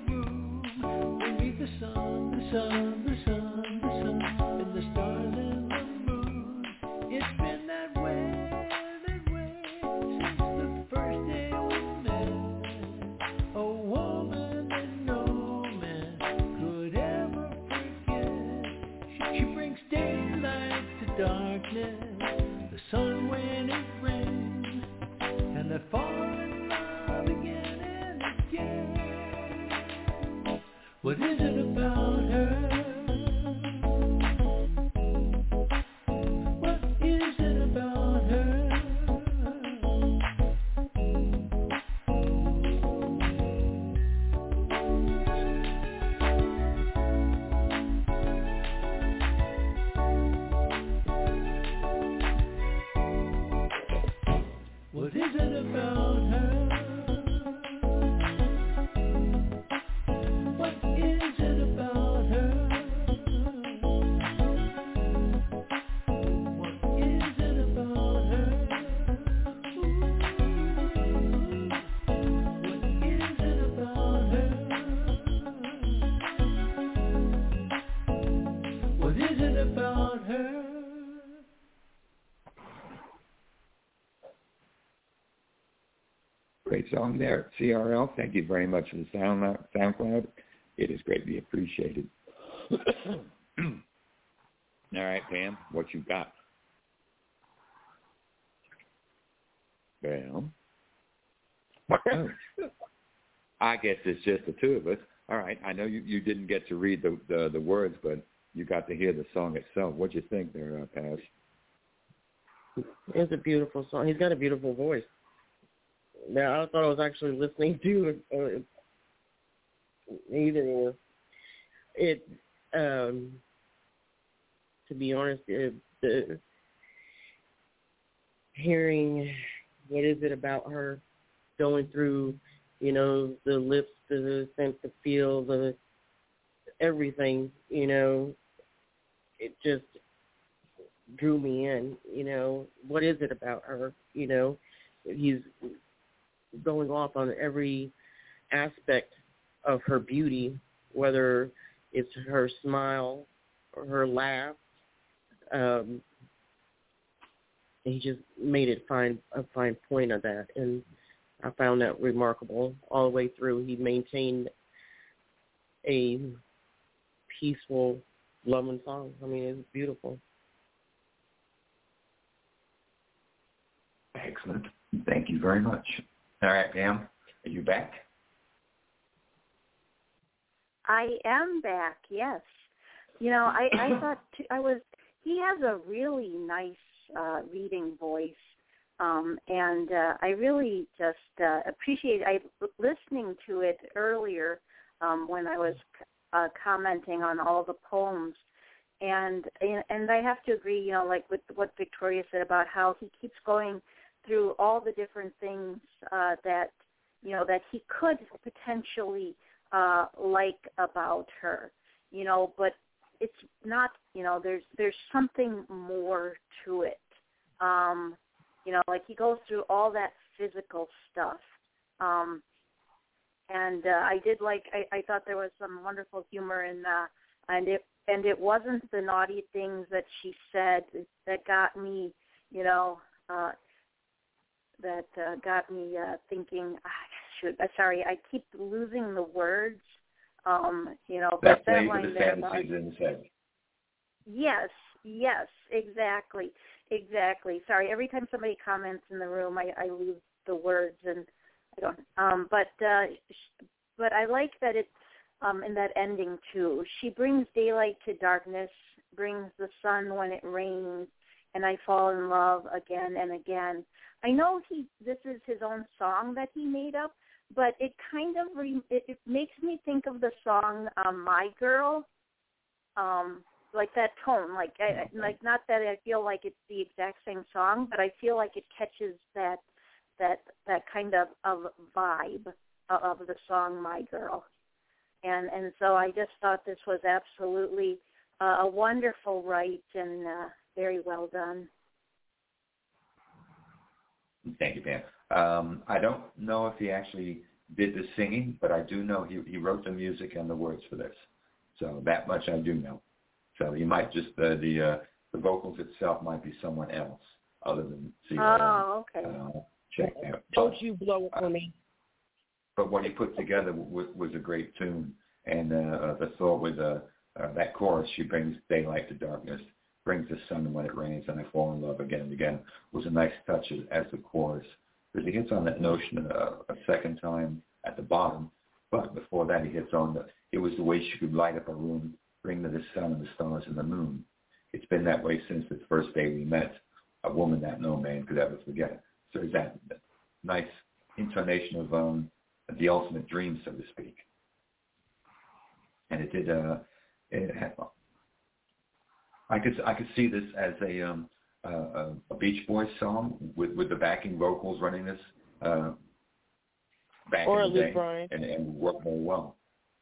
the sun, and the stars and the moon. It's been that way since the first day we met. A woman that no man could ever forget. She brings daylight to darkness, the sun when it rains, and I fall in love again and again. What is it about her? What is it about her? What is it about her? Great song there, CRL. Thank you very much for the SoundCloud. It is greatly appreciated. All right, Pam, what you got? Well, oh, I guess it's just the two of us. All right, I know you didn't get to read the words, but you got to hear the song itself. What'd you think there, Paz? It's a beautiful song. He's got a beautiful voice. Now, I thought I was actually listening to either or. It, to be honest, hearing what is it about her going through, the lips, the sense, the feel, the everything, it just drew me in, what is it about her, he's going off on every aspect of her beauty, whether it's her smile or her laugh. He just made it a fine point of that, and I found that remarkable all the way through. He maintained a peaceful, loving song. I mean, it's beautiful. Excellent. Thank you very much. All right, Pam, are you back? I am back, yes. I thought he has a really nice reading voice, and I really just appreciate listening to it earlier when I was commenting on all the poems, and and I have to agree, you know, like with what Victoria said about how he keeps going through all the different things that, you know, that he could potentially like about her, you know, but it's not, you know, there's something more to it. You know, like he goes through all that physical stuff. And I did like, I thought there was some wonderful humor in that, and it wasn't the naughty things that she said that got me, you know, got me thinking, sorry, I keep losing the words, you know. That but plays that line with the there fantasies in his head. Yes, exactly. Sorry, every time somebody comments in the room, I lose the words, and I don't. But I like that it's in that ending too. She brings daylight to darkness, brings the sun when it rains, and I fall in love again and again. I know this is his own song that he made up, but it kind of it makes me think of the song "My Girl." Like that tone, like not that I feel like it's the exact same song, but I feel like it catches that kind of vibe of the song "My Girl," and so I just thought this was absolutely a wonderful write and very well done. Thank you, Pam. I don't know if he actually did the singing, but I do know he wrote the music and the words for this. So that much I do know. So he might just the vocals itself might be someone else other than okay. Check out. Don't you blow it for me. But what he put together was a great tune, and the thought with that chorus, she brings daylight to darkness, brings the sun when it rains, and I fall in love again and again, was a nice touch as the chorus, because he hits on that notion a second time at the bottom, but before that he hits on it was the way she could light up a room, bring to the sun and the stars and the moon. It's been that way since the first day we met, a woman that no man could ever forget. So there's that nice intonation of the ultimate dream, so to speak. And it did. I could see this as a Beach Boys song with the backing vocals running this back or in the day, Brian. and work very well.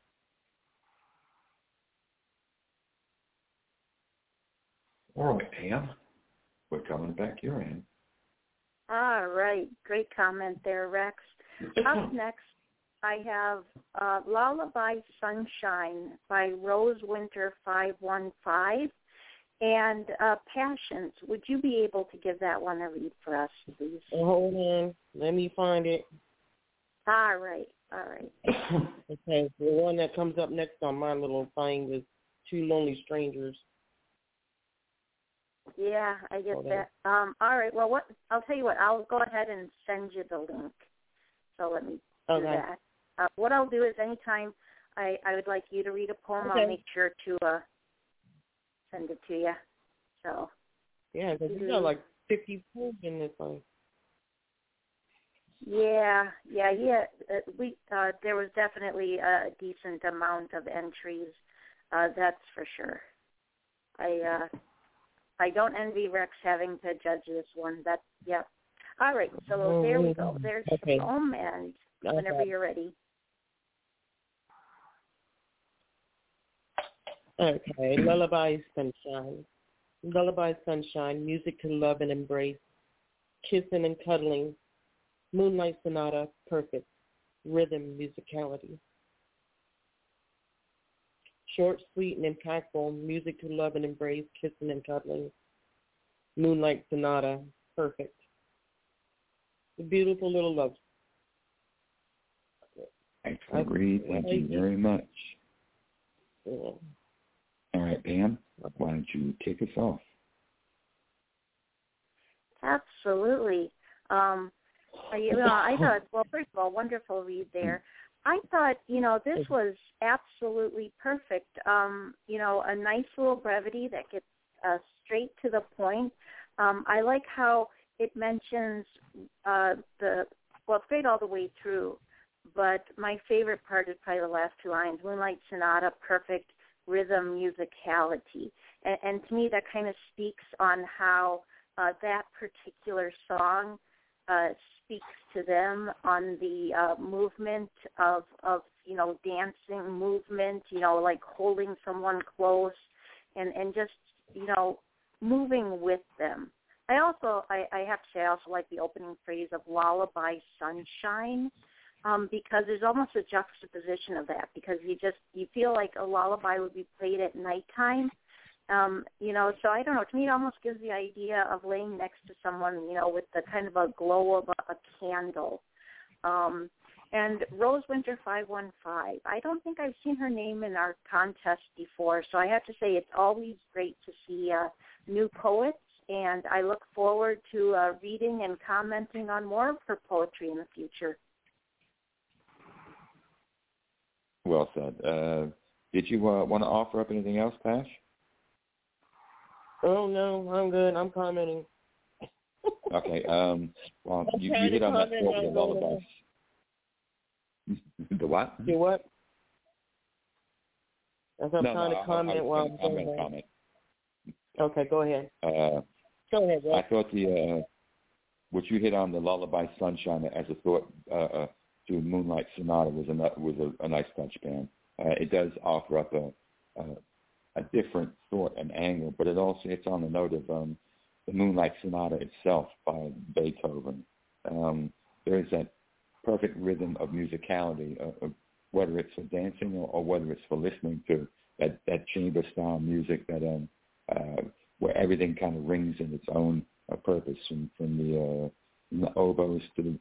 All right, Pam, we're coming back your end. All right. Great comment there, Rex. Up next, I have Lullaby Sunshine by Rose Winter 515 and Passions. Would you be able to give that one a read for us, please? Hold on. Let me find it. All right. Okay. The one that comes up next on my little thing is Two Lonely Strangers. Yeah, I get that. All right. Well, I'll tell you what. I'll go ahead and send you the link. So let me do that. What I'll do is anytime I would like you to read a poem, I'll make sure to send it to you. So. Yeah, because you got like 50 poems in this thing. Yeah. There was definitely a decent amount of entries. That's for sure. I don't envy Rex having to judge this one. All right, so there we go. There's the poem, and whenever you're ready. Okay, Lullaby Sunshine. Lullaby Sunshine, music to love and embrace, kissing and cuddling, Moonlight Sonata, perfect, rhythm, musicality. Short, sweet, and impactful, music to love and embrace, kissing and cuddling. Moonlight Sonata, perfect. A beautiful little love. Excellent read. Thank you very much. Yeah. All right, Pam, why don't you kick us off? Absolutely. I thought, well, first of all, wonderful read there. I thought, this was absolutely perfect. A nice little brevity that gets straight to the point. I like how it mentions straight all the way through, but my favorite part is probably the last two lines. Moonlight Sonata, perfect, rhythm musicality. And to me, that kind of speaks on how that particular song speaks to them on the movement of dancing movement, like holding someone close and just, moving with them. I have to say, I also like the opening phrase of Lullaby Sunshine, because there's almost a juxtaposition of that, because you feel like a lullaby would be played at nighttime. So I don't know. To me, it almost gives the idea of laying next to someone, with the kind of a glow of a candle. And Rose Winter 515, I don't think I've seen her name in our contest before, so I have to say it's always great to see new poets, and I look forward to reading and commenting on more of her poetry in the future. Well said. Did you want to offer up anything else, Pash? Oh, no, I'm good. I'm commenting. Okay. Well, you hit on that thought with the lullabies. The what? You what? As I'm trying to comment I'm going to comment. Okay, go ahead. Go ahead, Ray. I thought what you hit on, the Lullaby Sunshine, as a thought to Moonlight Sonata was a nice touch, Pam. It does offer up a different thought and angle, but it's on the note of the Moonlight Sonata itself by Beethoven. There is that perfect rhythm of musicality, whether it's for dancing or whether it's for listening to that chamber style music that where everything kind of rings in its own purpose, from the oboes to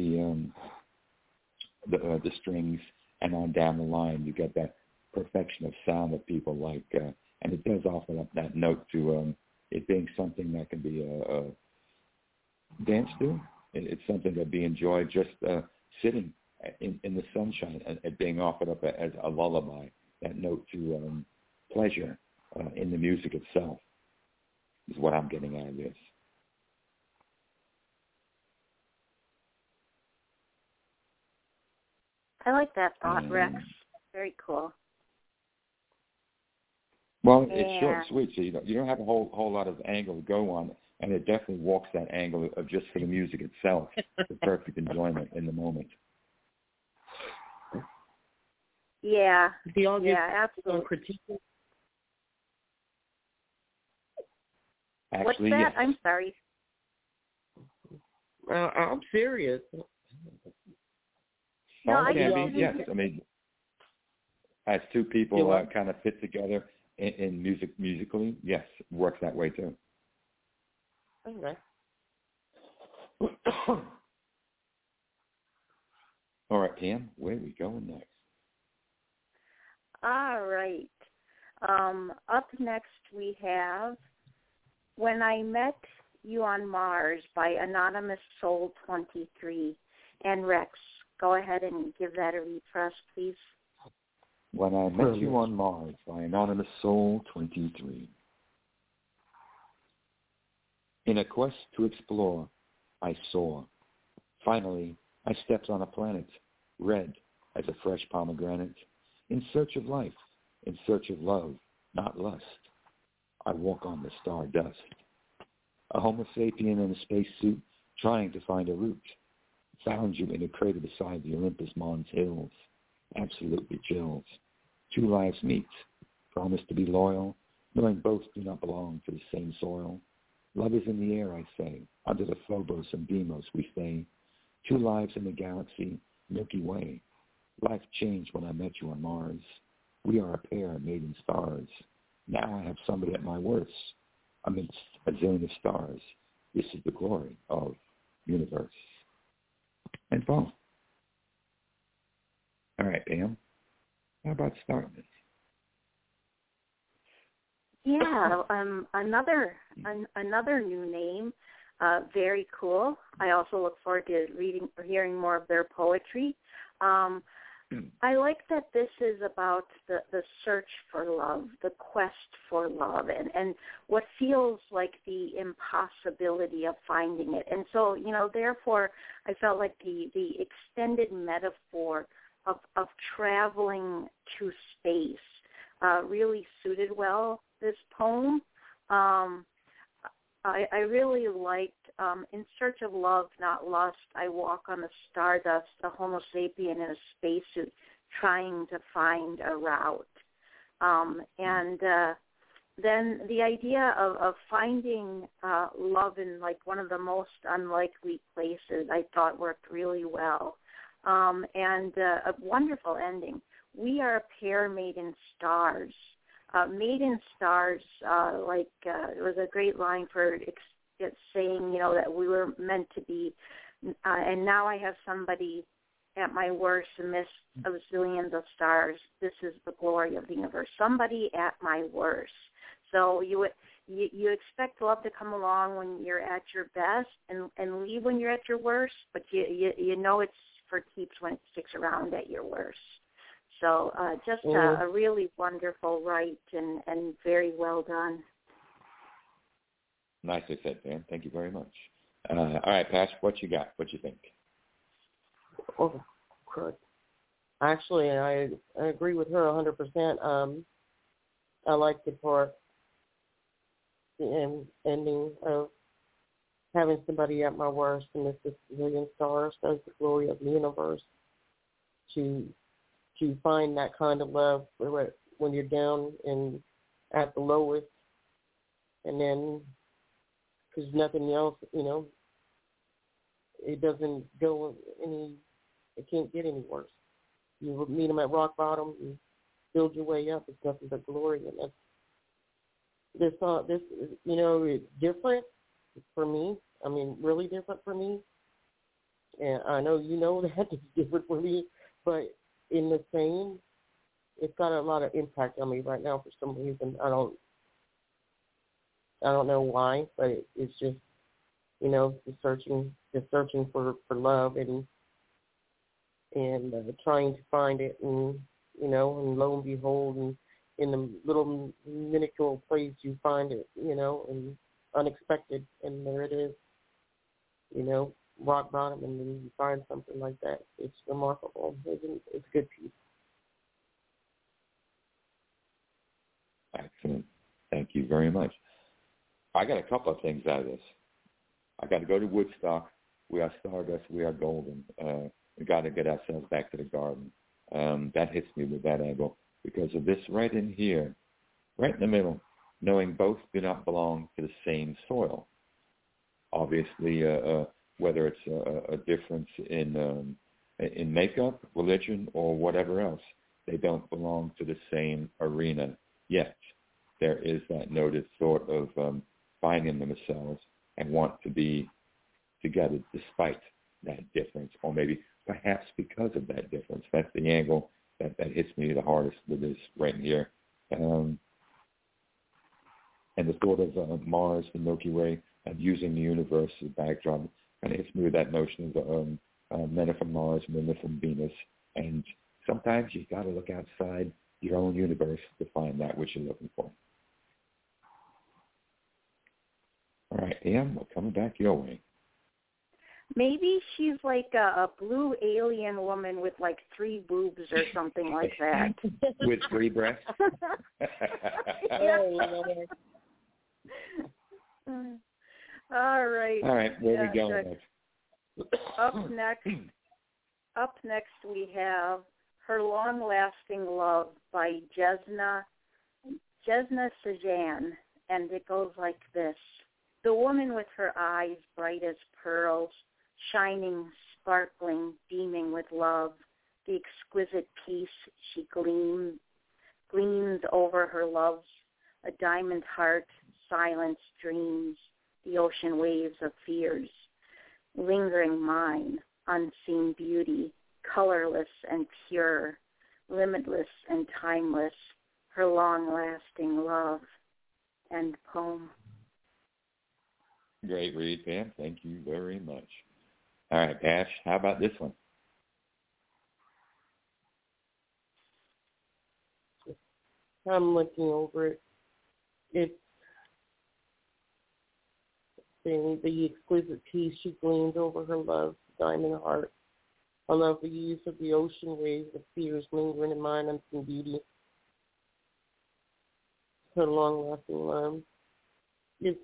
the strings and on down the line. You get that perfection of sound that people like, and it does offer up that note to it being something that can be danced to. It's something that be enjoyed just sitting in the sunshine and being offered up as a lullaby, that note to pleasure in the music itself is what I'm getting out of this. I like that thought, Rex. Very cool. Well, it's short and sweet, so you don't have a whole lot of angle to go on, and it definitely walks that angle of just for the music itself, the perfect enjoyment in the moment. Yeah. Absolutely. Actually, what's that? yes. I'm sorry. I'm serious. No, yes. I mean, as two people kind of fit together in musically, yes, it works that way too. Okay. All right, Pam, where are we going next? All right. Up next we have When I Met You on Mars by Anonymous Soul 23. And Rex, go ahead and give that a read for us, please. When I Met You on Mars by Anonymous Soul 23. In a quest to explore, I soar. Finally, I stepped on a planet, red as a fresh pomegranate, in search of life, in search of love, not lust. I walk on the star dust. A Homo sapien in a spacesuit, trying to find a route. Found you in a crater beside the Olympus Mons hills. Absolutely chills. Two lives meet, promise to be loyal, knowing both do not belong to the same soil. Love is in the air, I say. Under the Phobos and Deimos we stay. Two lives in the galaxy, Milky Way. Life changed when I met you on Mars. We are a pair made in stars. Now I have somebody at my worst. Amidst a zillion of stars. This is the glory of universe. And boom. All right, Pam. How about starting this? Yeah, another new name, very cool. I also look forward to reading or hearing more of their poetry. I like that this is about the search for love, the quest for love, and what feels like the impossibility of finding it. And so, therefore, I felt like the extended metaphor of traveling to space really suited well this poem. I really liked In Search of Love, Not Lust, I Walk on the Stardust, a Homo sapien in a spacesuit trying to find a route. Then the idea of finding love in like one of the most unlikely places I thought worked really well. And a wonderful ending. We are a pair made in stars. Made in stars, it was a great line for it saying, that we were meant to be. And now I have somebody at my worst amidst of zillions of stars. This is the glory of the universe. Somebody at my worst. So you expect love to come along when you're at your best and leave when you're at your worst, but you know it's for keeps when it sticks around at your worst. So just a really wonderful write and very well done. Nicely said, Pam. Thank you very much. All right, Pash, what you got? What you think? Oh, good. Actually, I agree with her 100%. I like the part, the ending of having somebody at my worst and this is a million stars, that's the glory of the universe. To find that kind of love when you're down and at the lowest, and then because nothing else, it doesn't go it can't get any worse. You meet them at rock bottom, you build your way up. It's nothing but glory, and that's it's different for me. I mean, really different for me, and I know that it's different for me, but in the same, it's got a lot of impact on me right now for some reason. I don't know why, but it's just, just searching for love and trying to find it, and and lo and behold, and in the little minuscule place you find it, and unexpected, and there it is, rock bottom, and then you find something like that. It's remarkable. It's a good piece. Excellent. Thank you very much. I got a couple of things out of this. I got to go to Woodstock. We are stardust. We are golden. We got to get ourselves back to the garden. That hits me with that angle because of this right in here, right in the middle, knowing both do not belong to the same soil. Obviously, whether it's a difference in makeup, religion, or whatever else, they don't belong to the same arena yet. There is that noted sort of finding themselves and want to be together despite that difference, or maybe perhaps because of that difference. That's the angle that hits me the hardest with this right here. And the sort of Mars, the Milky Way, and using the universe as a backdrop, kind of hits me with that notion of men are from Mars, women are from Venus, and sometimes you got to look outside your own universe to find that which you're looking for. All right, Pam, we're coming back your way. Maybe she's like a blue alien woman with like 3 boobs or something like that. With 3 breasts? All right. All right, where are we going next? Up next we have Her Long-Lasting Love by Jesna Sajan, and it goes like this. The woman with her eyes bright as pearls, shining, sparkling, beaming with love, the exquisite peace she gleams over her loves, a diamond heart, silence, dreams, the ocean waves of fears, lingering mine, unseen beauty, colorless and pure, limitless and timeless, her long-lasting love. End poem. Great read, Pam. Thank you very much. All right, Ash, how about this one? I'm looking over it. It's saying the exquisite peace she gleams over her love, diamond heart. I love the use of the ocean waves of fears lingering in mine unseen beauty. her long-lasting love. It's,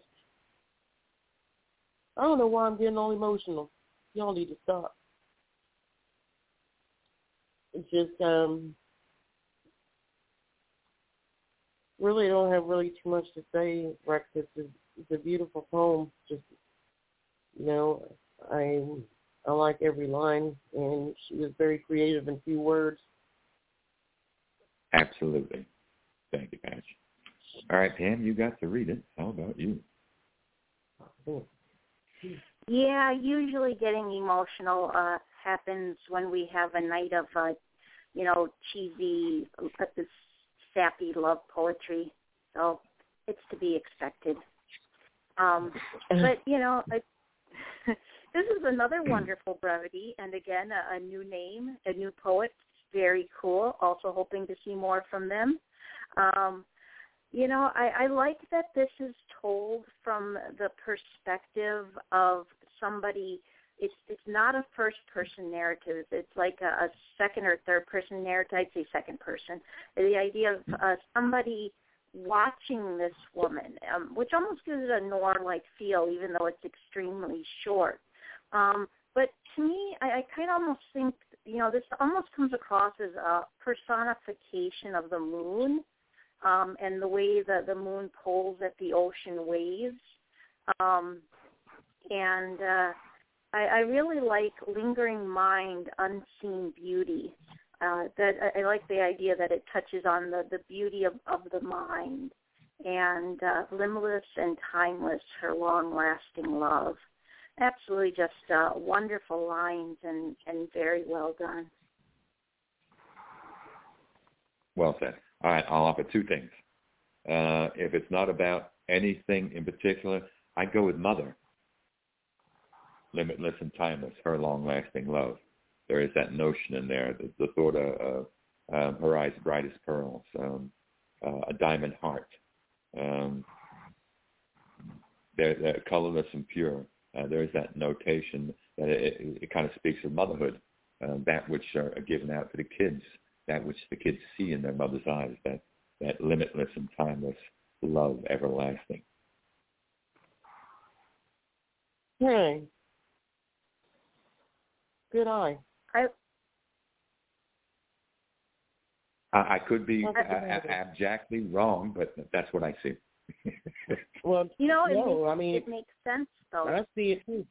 I don't know why I'm getting all emotional. Y'all need to stop. It's just, really don't have really too much to say, Rex. It's a beautiful poem. Just, you know, I like every line, and she was very creative in few words. Absolutely. Thank you, Patch. All right, Pam, you got to read it. How about you? Yeah, usually getting emotional happens when we have a night of, cheesy, sappy love poetry. So it's to be expected. But, this is another wonderful brevity, and again, a new name, a new poet. Very cool. Also hoping to see more from them. I like that this is told from the perspective of somebody. It's not a first-person narrative. It's like a second or third-person narrative. I'd say second person. The idea of somebody watching this woman, which almost gives it a Noir-like feel, even though it's extremely short. But to me, I kind of almost think, this almost comes across as a personification of the moon and the way that the moon pulls at the ocean waves. I really like lingering mind, unseen beauty. That I like the idea that it touches on the beauty of the mind and limitless and timeless, her long-lasting love. Absolutely just wonderful lines and very well done. Well said. All right, I'll offer two things. If it's not about anything in particular, I'd go with Mother. Limitless and timeless, her long-lasting love. There is that notion in there, the thought of her eyes brightest pearls, a diamond heart. They're colorless and pure. There is that notation that it kind of speaks of motherhood, that which are given out to the kids, that which the kids see in their mother's eyes, that limitless and timeless love, everlasting. Hey. Good eye. I could be abjectly wrong, but that's what I see. Well, it makes sense, though. I see it too.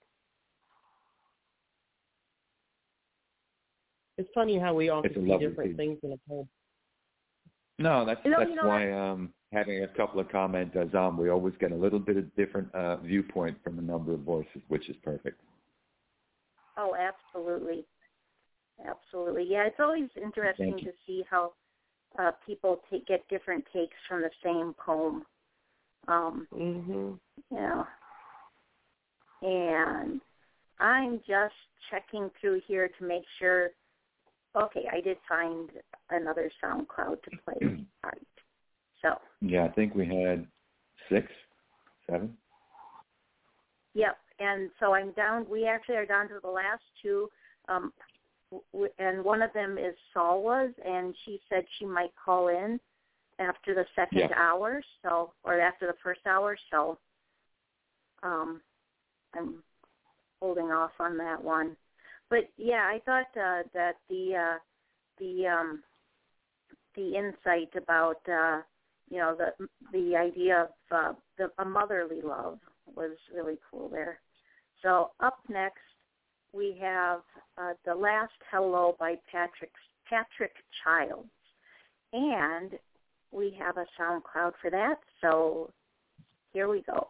It's funny how we all see different things in a poem. No, that's why having a couple of commenters on, we always get a little bit of different viewpoint from a number of voices, which is perfect. Oh, absolutely. Absolutely. Yeah, it's always interesting to see how people get different takes from the same poem. And I'm just checking through here to make sure. Okay, I did find another SoundCloud to play. All right. So. Yeah, I think we had 6, 7. Yep. And so I'm down. We actually are down to the last two. And one of them is Salwa's, and she said she might call in after the second hour, or after the first hour. So I'm holding off on that one. But yeah, I thought that the insight about the idea of a motherly love was really cool there. So up next, we have The Last Hello by Patrick Childs. And we have a SoundCloud for that, so here we go.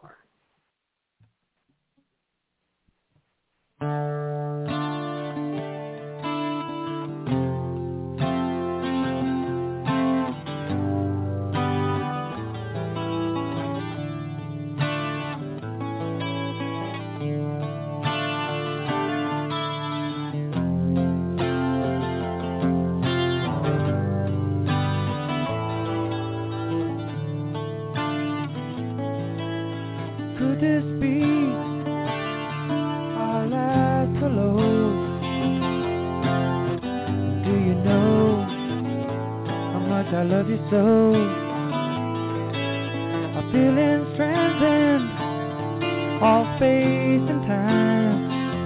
Could this be our last hello? Do you know how much I love you so? ceilings transcend all space and time.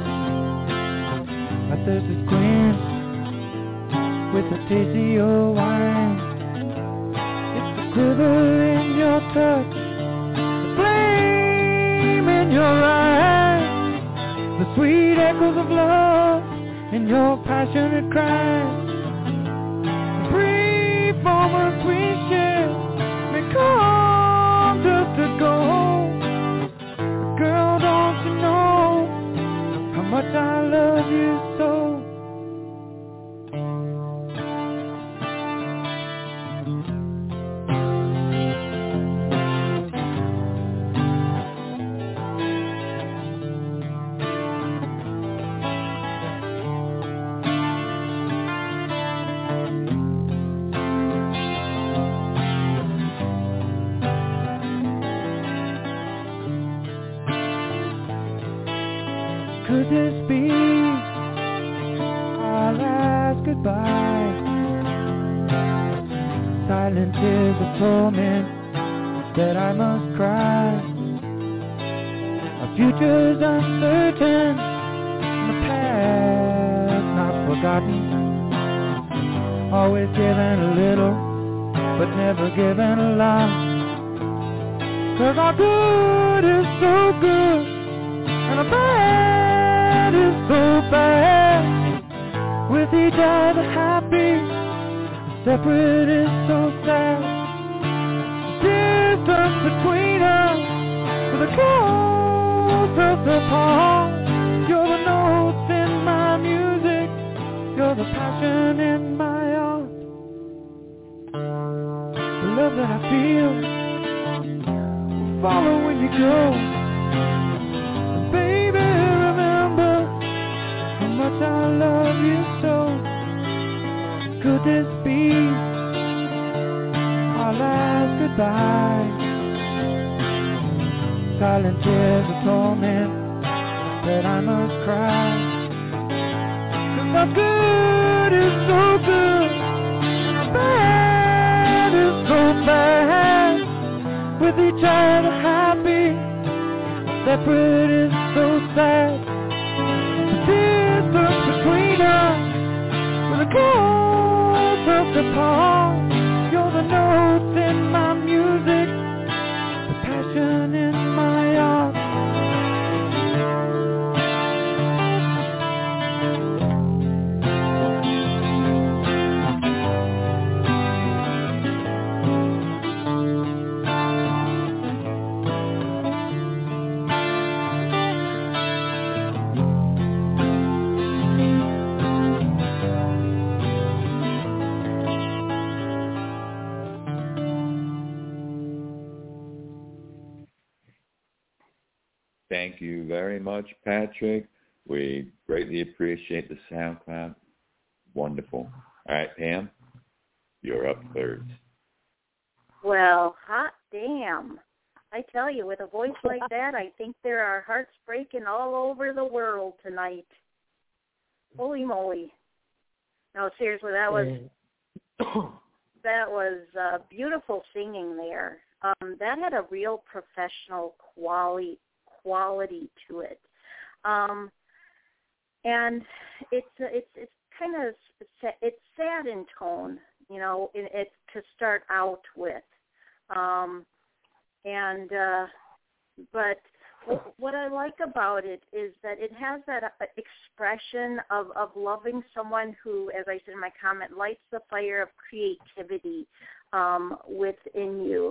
My thirst is quenched with the taste of your wine. It's the quiver in your touch, the flame in your eyes, the sweet echoes of love in your passionate cries. The brief moments we share may come just to go. Girl, don't you know how much I love you so? Could this be our last goodbye? Silent tears of torment that I must cry. Our future's uncertain, the past not forgotten. Always given a little, but never given a lot. 'Cause our good is so good, and our bad is so bad. With each other happy, separate is so sad. Distance between us, with a close us apart. You're the notes in my music, you're the passion in my art. The love that I feel will follow when you go. Baby, remember how much I love you so. Could this be our last goodbye? Silent tears of torment that I must cry. 'Cause our good is so good, and our bad is so bad. With each other happy, separate is so sad. The distance between us, with a close us apart. You're the notes in my music, the passion in my art. Thank you very much, Patrick. We greatly appreciate the SoundCloud. Wonderful. All right, Pam, you're up third. Well, hot damn. I tell you, with a voice like that, I think there are hearts breaking all over the world tonight. Holy moly. No, seriously, that was beautiful singing there. That had a real professional quality to it, and it's kind of it's sad in tone, you know. It's to start out with, but what I like about it is that it has that expression of loving someone who, as I said in my comment, lights the fire of creativity within you.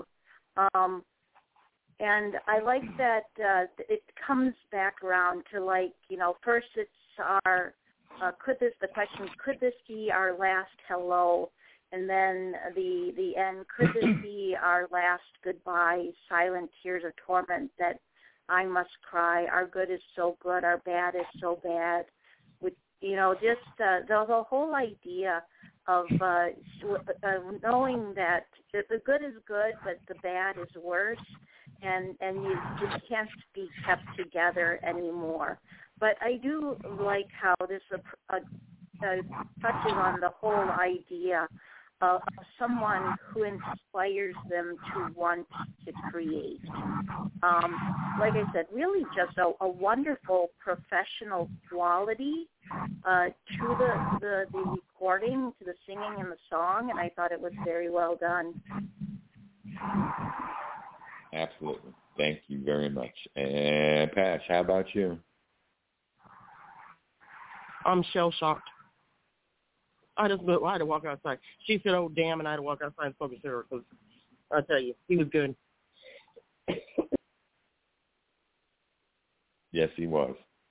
And I like that it comes back around to, like, you know, first it's our, could this be our last hello? And then the end, could this be our last goodbye? Silent tears of torment that I must cry. Our good is so good, our bad is so bad. With, you know, just the whole idea of knowing that the good is good, but the bad is worse. And you just can't be kept together anymore. But I do like how this touches on the whole idea of someone who inspires them to want to create. Like I said, really just a wonderful professional quality to the recording, to the singing and the song, and I thought it was very well done. Absolutely. Thank you very much. And Pash, how about you? I'm shell-shocked. I had to walk outside. She said, "Oh, damn," and I had to walk outside and focus her because I tell you, he was good. Yes, he was.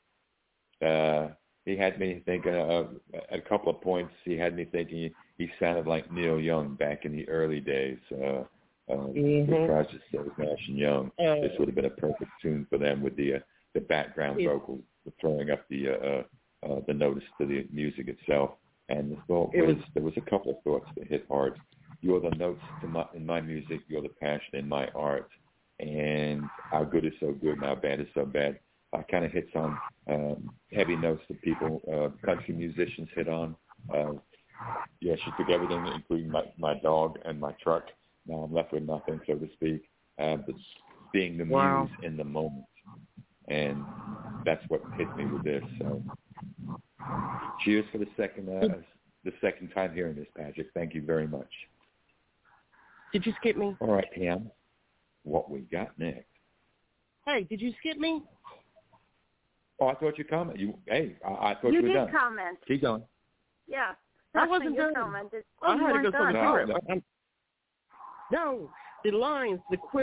He had me thinking of a couple of points. He had me thinking he sounded like Neil Young back in the early days. With Crosby, Stills, Nash and Young. This would have been a perfect tune for them with the background vocals, throwing up the notice to the music itself. And the thought was, there was a couple of thoughts that hit hard. You're the notes in my music. You're the passion in my art. And our good is so good and our bad is so bad. Kind of hits on heavy notes that people, country musicians hit on. Yeah, she took everything, including my dog and my truck. Now I'm left with nothing, so to speak. But being the muse in the moment. And that's what hit me with this. So cheers for the second time hearing this, Patrick. Thank you very much. Did you skip me? All right, Pam. What we got next? Hey, did you skip me? Oh, I thought you commented. I thought you were done. You did comment. Keep going. Yeah. I wasn't done. Commented. I had to go done. through it. No, the lines,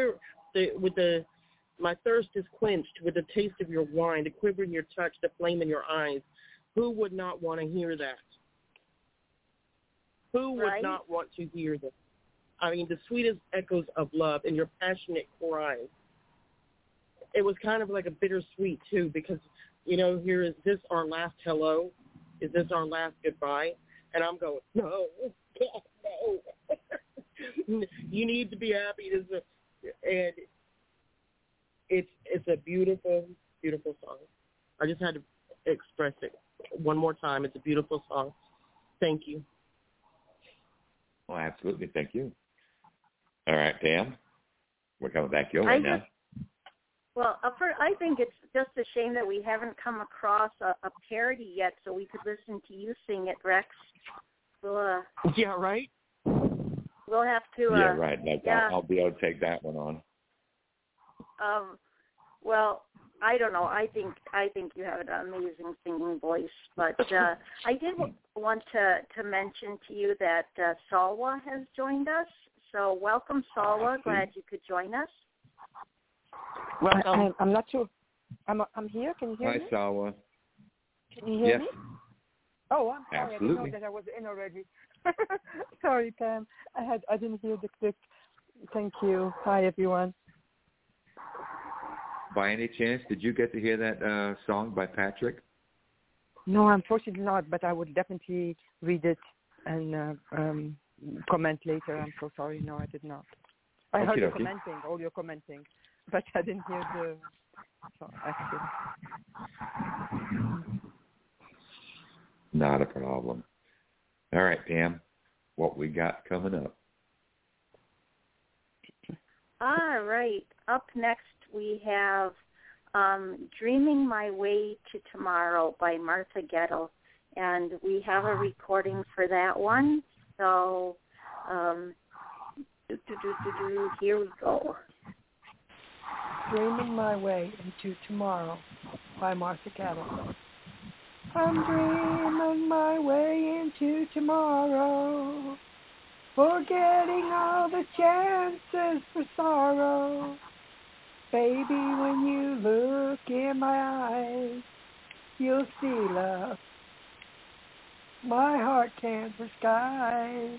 my thirst is quenched with the taste of your wine, the quiver in your touch, the flame in your eyes. Who would not want to hear that? Who would not want to hear that? I mean, the sweetest echoes of love and your passionate cries. It was kind of like a bittersweet, too, because, here is this our last hello? Is this our last goodbye? And I'm going, no, God, no. You need to be happy. And it's a beautiful, beautiful song. I just had to express it one more time. It's a beautiful song. Thank you. Oh, absolutely. Thank you. All right, Pam. We're coming back your way now. Well, I think it's just a shame that we haven't come across a parody yet, so we could listen to you sing it, Rex. Yeah, right? We'll have to... yeah, right. I'll be able to take that one on. Well, I don't know. I think you have an amazing singing voice, but I did want to mention to you that Salwa has joined us. So welcome, Salwa. Glad you could join us. Welcome. I'm not sure. I'm here. Can you hear me? Hi, Salwa. Can you hear me? Oh, I'm sorry. Absolutely. I didn't know that I was in already. Sorry, Pam. I didn't hear the click. Thank you. Hi, everyone. By any chance, did you get to hear that song by Patrick? No, unfortunately not, but I would definitely read it and comment later. I'm so sorry. No, I did not. I heard you commenting, all your commenting, but I didn't hear the song, actually. Not a problem. All right, Pam, what we got coming up? All right. Up next, we have Dreaming My Way to Tomorrow by Martha Gettle. And we have a recording for that one. So here we go. Dreaming My Way into Tomorrow by Martha Gettle. I'm dreaming my way into tomorrow, forgetting all the chances for sorrow. Baby, when you look in my eyes, you'll see love my heart can't disguise.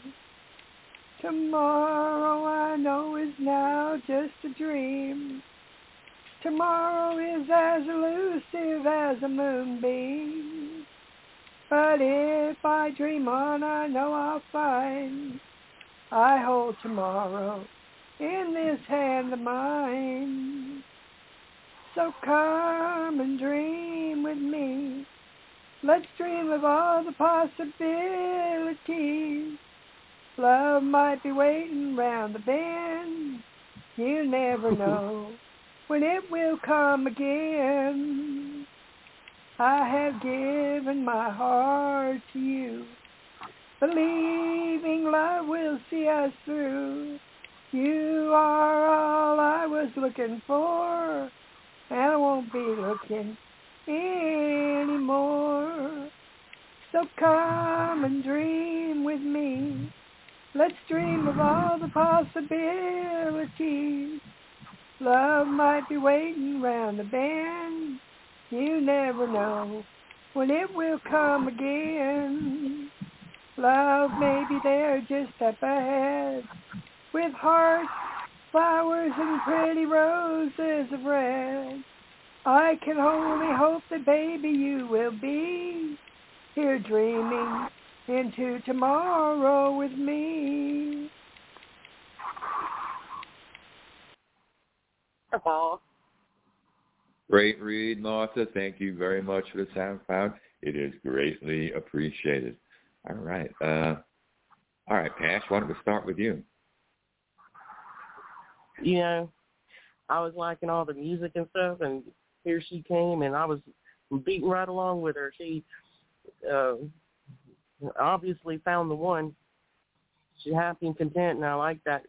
Tomorrow I know is now just a dream. Tomorrow is as elusive as a moonbeam. But if I dream on, I know I'll find I hold tomorrow in this hand of mine. So come and dream with me. Let's dream of all the possibilities. Love might be waiting round the bend. You never know when it will come again. I have given my heart to you, believing love will see us through. You are all I was looking for, and I won't be looking anymore. So come and dream with me. Let's dream of all the possibilities. Love might be waiting round the bend. You never know when it will come again. Love may be there just up ahead, with hearts, flowers, and pretty roses of red. I can only hope that, baby, you will be here dreaming into tomorrow with me. Oh. Great read, Martha. Thank you very much for the SoundCloud. It is greatly appreciated. All right. Pash, why don't we start with you? You know, I was liking all the music and stuff, and here she came, and I was beating right along with her. She obviously found the one. She's happy and content, and I like that.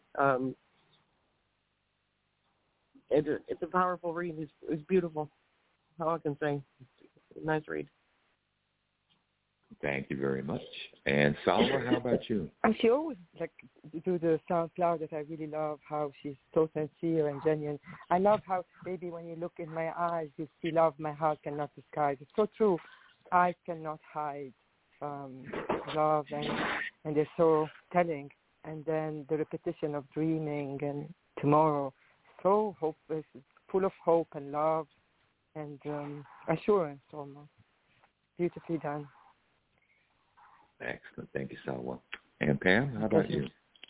It's a powerful read. It's beautiful. All I can say. Nice read. Thank you very much. And Salwa, how about you? She always do the SoundCloud that I really love, how she's so sincere and genuine. I love how, baby, when you look in my eyes, you see love my heart cannot disguise. It's so true. Eyes cannot hide love, and they're so telling. And then the repetition of dreaming and tomorrow, so hopeless, full of hope and love and assurance almost. Beautifully done. Excellent. Thank you, Salwa. And Pam, how about you?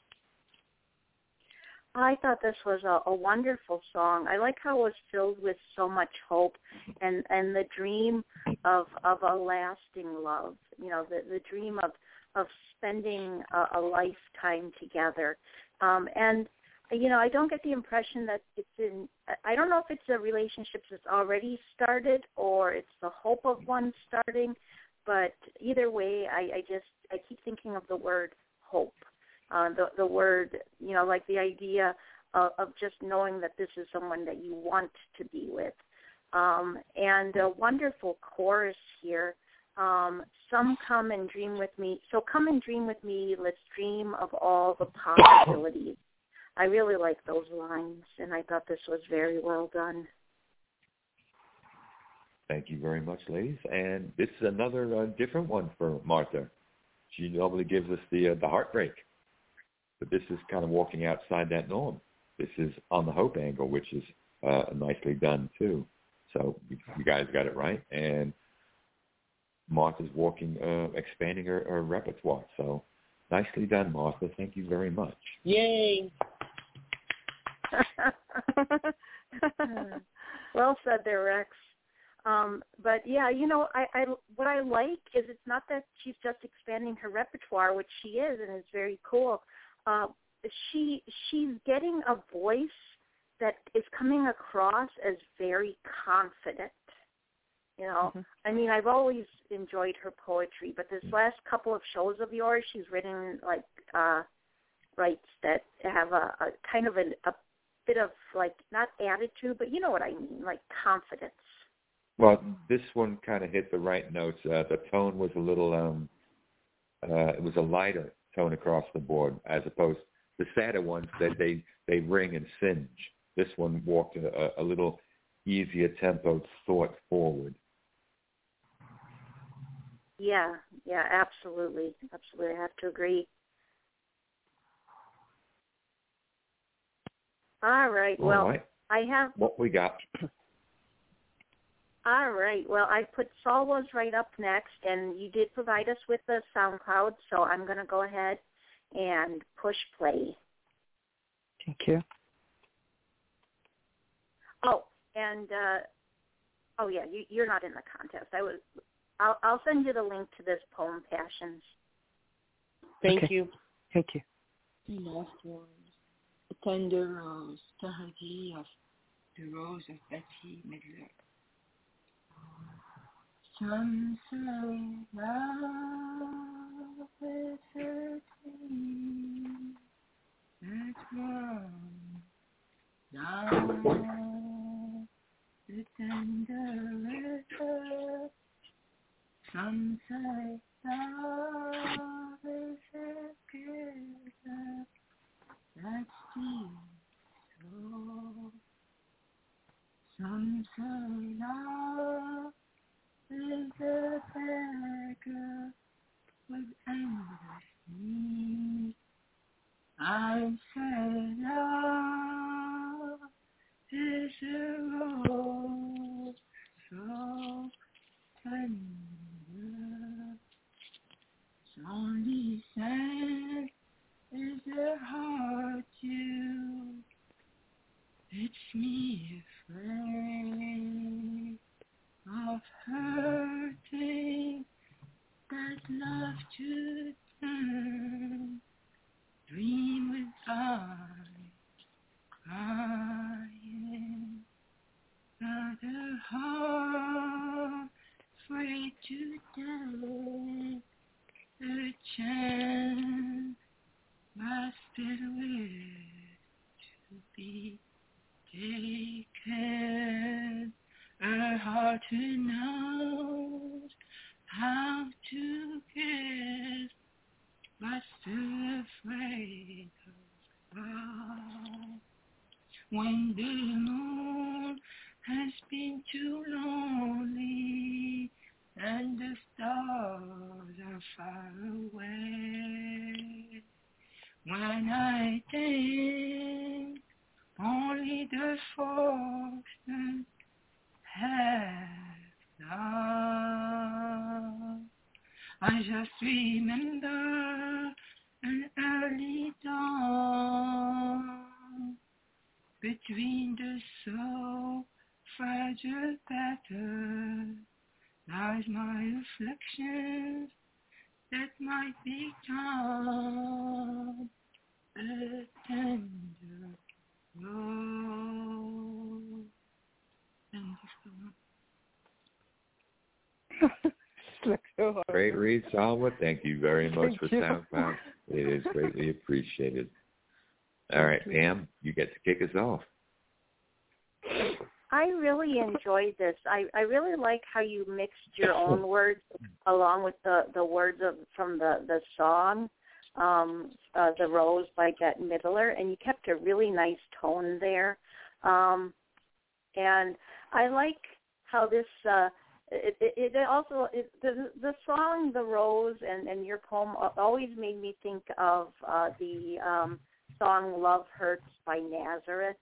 I thought this was a wonderful song. I like how it was filled with so much hope and the dream of a lasting love. You know, the dream of spending a lifetime together. And, you know, I don't get the impression that I don't know if it's a relationship that's already started or it's the hope of one starting, but either way, I keep thinking of the word hope. The word, you know, like the idea of just knowing that this is someone that you want to be with. And a wonderful chorus here. Some come and dream with me. So come and dream with me. Let's dream of all the possibilities. I really like those lines, and I thought this was very well done. Thank you very much, ladies. And this is another different one for Martha. She normally gives us the heartbreak, but this is kind of walking outside that norm. This is on the hope angle, which is nicely done too. So you guys got it right. And Martha's expanding her repertoire. So nicely done, Martha. Thank you very much. Yay! Well said there, Rex. But yeah, you know, I what I like is it's not that she's just expanding her repertoire, which she is, and it's very cool. She's getting a voice that is coming across as very confident. You know, I mean, I've always enjoyed her poetry, but this last couple of shows of yours, she's written rights that have a kind of a bit of like not attitude, but you know what I mean, like confidence. Well, this one kind of hit the right notes. The tone was a little, it was a lighter tone across the board, as opposed to the sadder ones that they ring and singe. This one walked a little easier tempo thought forward. Yeah, absolutely. I have to agree. All right. Well, I have what we got. All right. Well, I put Salwa's right up next, and you did provide us with the SoundCloud, so I'm going to go ahead and push play. Thank you. Oh, and you're not in the contest. I'll send you the link to this poem, Passions. Thank you. Thank you. The last one, A Tender Rose, Tahiti of the Rose of Bette Midler. Some say love is hurting, it's wrong, down the tender river. Some say love is a giver that steals soul. Some say love is a beggar with endless need. I say love is a rose so tender. Only sad is the heart too. It's me afraid of hurting that love to turn. Dream with eyes crying, but a heart afraid to take the chance my spirit to be taken. A heart who knows how to give, but still afraid of God. When the moon has been too lonely and the stars are far away, when I think only the fortune have love, I just remember an early dawn between the so fragile pattern lies my reflections that might become a tender rose. Thank you so much. Great read, Salwa. Thank you very much Thank for you. SoundCloud. It is greatly appreciated. All right, Pam, you get to kick us off. I really enjoyed this. I really like how you mixed your own words along with the words from the song, The Rose by Bette Midler, and you kept a really nice tone there. And I like how this the song The Rose and your poem always made me think of the song Love Hurts by Nazareth.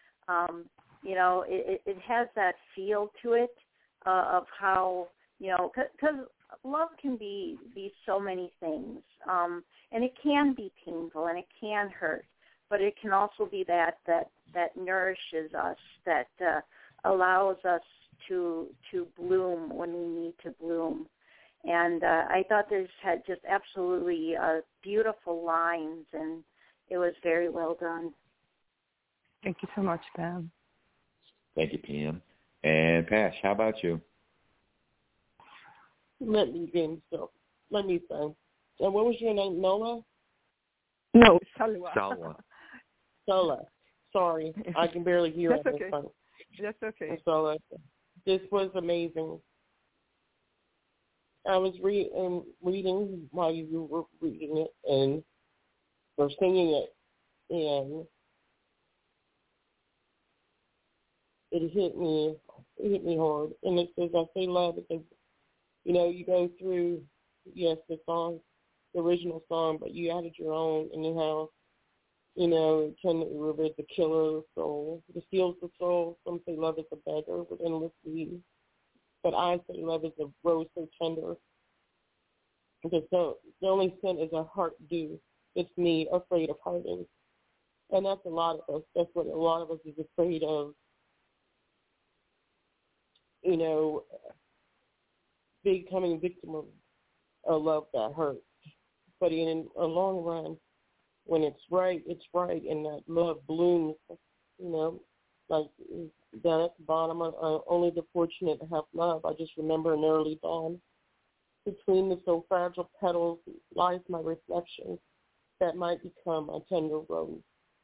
It has that feel to it of how, because love can be so many things, and it can be painful and it can hurt, but it can also be that nourishes us, that allows us to bloom when we need to bloom. And I thought this had just absolutely beautiful lines, and it was very well done. Thank you so much, Pam. Thank you, Pam. And Pash, how about you? Let me think. And what was your name, Nola? No, Salwa. Sola. Sorry, I can barely hear it. That's okay. That's okay. Sola. This was amazing. I was reading while you were reading it or singing it, and it hit me hard. And it says, I say love because, you go through, yes, the song, the original song, but you added your own, and how, Tender River is the killer of the soul, it steals the soul. Some say love is a beggar with endless need, but I say love is a rose so tender. Because the only sin is a heart due. It's me afraid of hurting. And that's a lot of us. That's what a lot of us is afraid of. Becoming a victim of a love that hurts. But in a long run, when it's right, and that love blooms, like down at the bottom, only the fortunate have love. I just remember an early dawn. Between the so fragile petals lies my reflection that might become a tender rose.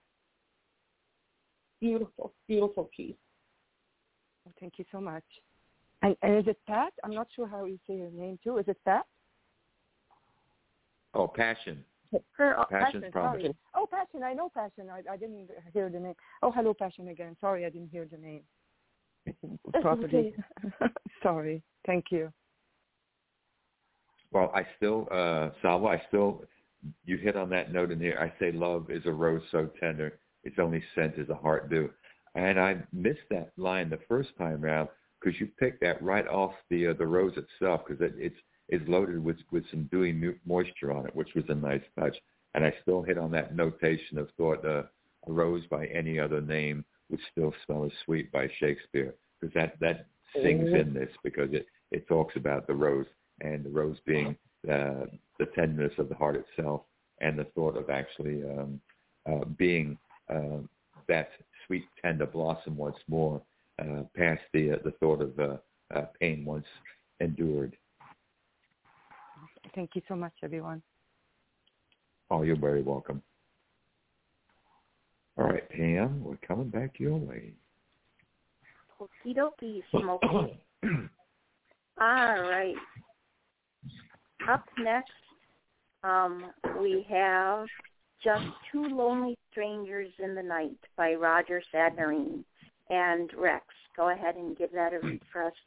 Beautiful, beautiful piece. Oh, thank you so much. And is it Pat? I'm not sure how you say your name too. Is it Pat? Oh, Passion. Passion, Promise. sorry. Oh, Passion. I know Passion. I didn't hear the name. Oh, hello, Passion again. Sorry, I didn't hear the name properly. Sorry. Thank you. Well, I still, Salva, you hit on that note in here. I say love is a rose so tender, its only scent is a heart dew. And I missed that line the first time around because you picked that right off the rose itself because it's loaded with some dewy moisture on it, which was a nice touch. And I still hit on that notation of thought, a rose by any other name would still smell as sweet by Shakespeare because that sings in this because it talks about the rose. And the rose being the tenderness of the heart itself, and the thought of actually being that sweet, tender blossom once more, past the thought of pain once endured. Thank you so much, everyone. Oh, you're very welcome. All right, Pam, we're coming back your way. Okie dokie, Smokey. All right. Up next, we have Just Two Lonely Strangers in the Night by Roger Sadnarine. And Rex, go ahead and give that a read for us.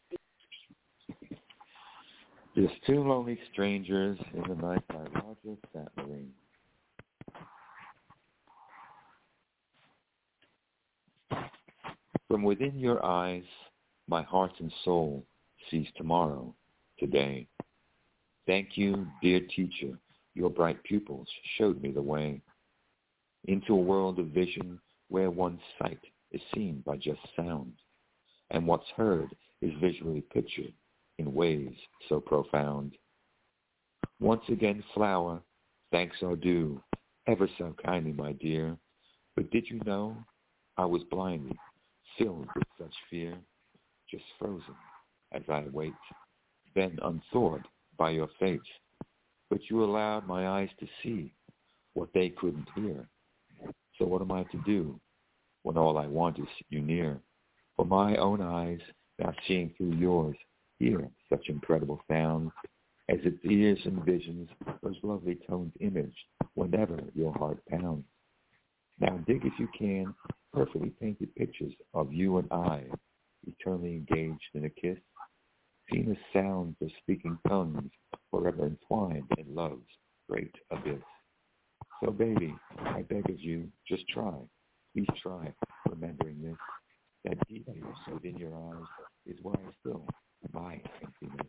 Just Two Lonely Strangers in the Night by Roger Sadnarine. From within your eyes, my heart and soul sees tomorrow, today. Thank you, dear teacher. Your bright pupils showed me the way into a world of vision where one's sight is seen by just sound, and what's heard is visually pictured in ways so profound. Once again, flower, thanks are due, ever so kindly, my dear. But did you know I was blinded, filled with such fear, just frozen as I wait, then unthawed by your face, but you allowed my eyes to see what they couldn't hear. So what am I to do when all I want is you near? For my own eyes, now seeing through yours, hear such incredible sounds, as its ears envisions those lovely tones imaged whenever your heart pounds. Now dig if you can, perfectly painted pictures of you and I, eternally engaged in a kiss, seen as sounds of speaking tongues, forever entwined in love's great abyss. So baby, I beg of you, just try, please try, remembering this, that deeply within your eyes is where I still my emptiness.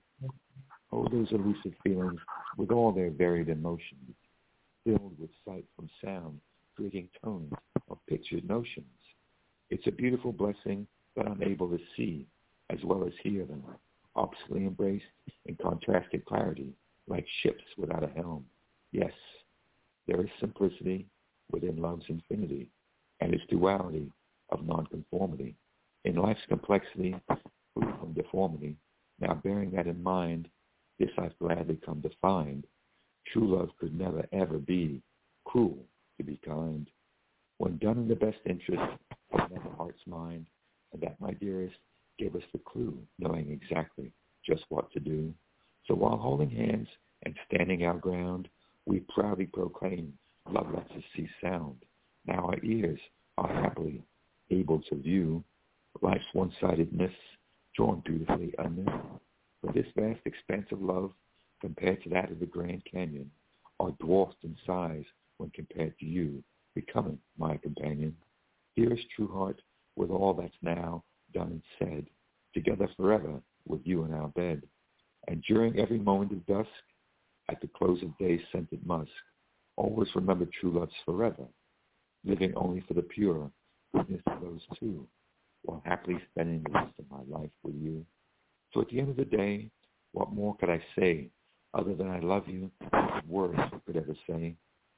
Oh, those elusive feelings with all their varied emotions, filled with sight from sound, creating tones of pictured notions. It's a beautiful blessing that I'm able to see as well as hear them, obscurely embraced in contrasted clarity, like ships without a helm. Yes, there is simplicity within love's infinity, and its duality of nonconformity. In life's complexity, free from deformity, now bearing that in mind, this I've gladly come to find. True love could never, ever be cruel to be kind. When done in the best interest of another heart's mind, and that, my dearest, gave us the clue, knowing exactly just what to do. So while holding hands and standing our ground, we proudly proclaim, love lets us see sound. Now our ears are happily able to view life's one-sidedness, drawn beautifully anew. For this vast expanse of love, compared to that of the Grand Canyon, are dwarfed in size when compared to you, becoming my companion. Dearest true heart, with all that's now done and said, together forever with you in our bed. And during every moment of dusk, at the close of day's scented musk, always remember true love's forever, living only for the pure goodness of those two, while happily spending the rest of my life with you. So at the end of the day, what more could I say other than I love you, words could ever say?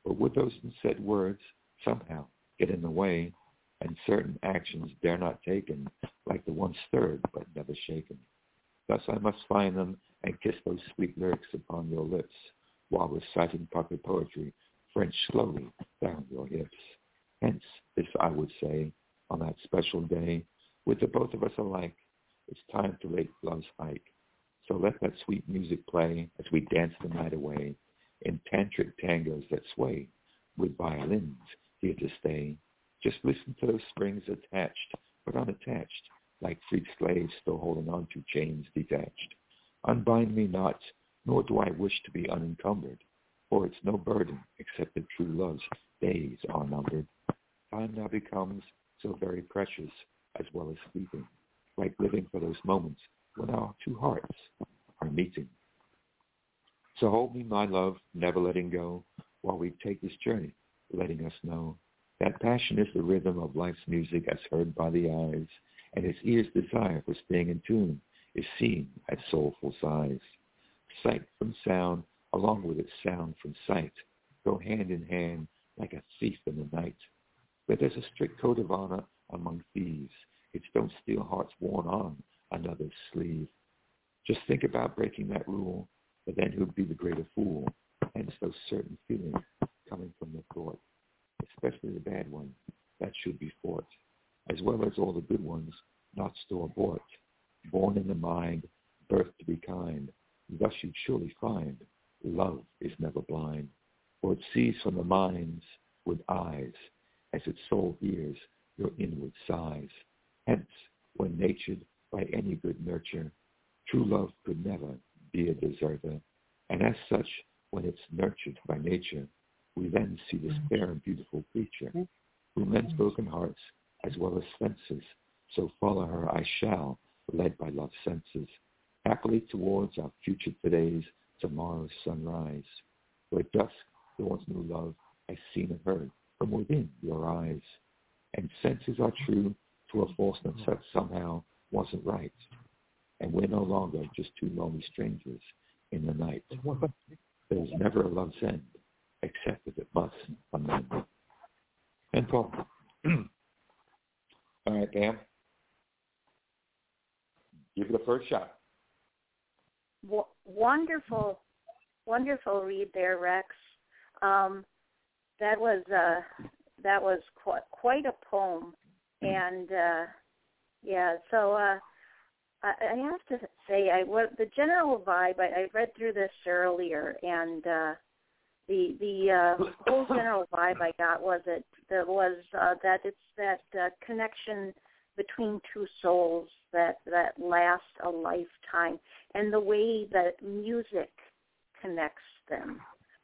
But would those unsaid words somehow get in the way, and certain actions dare not taken, like the one stirred but never shaken? Thus I must find them and kiss those sweet lyrics upon your lips, while reciting pocket poetry, French slowly down your hips. Hence, this I would say, on that special day, with the both of us alike, it's time to rate love's hike. So let that sweet music play as we dance the night away, in tantric tangos that sway, with violins here to stay. Just listen to those strings attached, but unattached, like freed slaves still holding on to chains detached. Unbind me not, nor do I wish to be unencumbered, for it's no burden except that true love's days are numbered. Time now becomes so very precious, as well as sleeping, like living for those moments when our two hearts are meeting. So hold me, my love, never letting go, while we take this journey, letting us know that passion is the rhythm of life's music as heard by the eyes, and its ear's desire for staying in tune is seen as soulful sighs. Sight from sound, along with its sound from sight, go hand in hand like a thief in the night. But there's a strict code of honor among thieves. It's don't steal hearts worn on another's sleeve. Just think about breaking that rule, but then who'd be the greater fool? Hence those certain feelings coming from the thought, especially the bad ones that should be fought, as well as all the good ones not store-bought. Born in the mind, birth to be kind, thus you'd surely find love is never blind, for it sees from the mind's with eyes, as its soul hears your inward sighs. Hence, when natured by any good nurture, true love could never be a deserter. And as such, when it's nurtured by nature, we then see this fair and beautiful creature, who mends broken hearts as well as fences. So follow her I shall, led by love's senses, happily towards our future today's tomorrow's sunrise, where dusk dawns new love as seen and heard from within your eyes. And senses are true to a falseness that somehow wasn't right. And we're no longer just two lonely strangers in the night. There's never a love's end, except that it must amend. And Paul. All right, Pam. Give it a first shot. Wonderful read there, Rex. That was quite a poem, and So I have to say, the general vibe. I read through this earlier, and the whole general vibe I got was that it's that connection between two souls that lasts a lifetime, and the way that music connects them.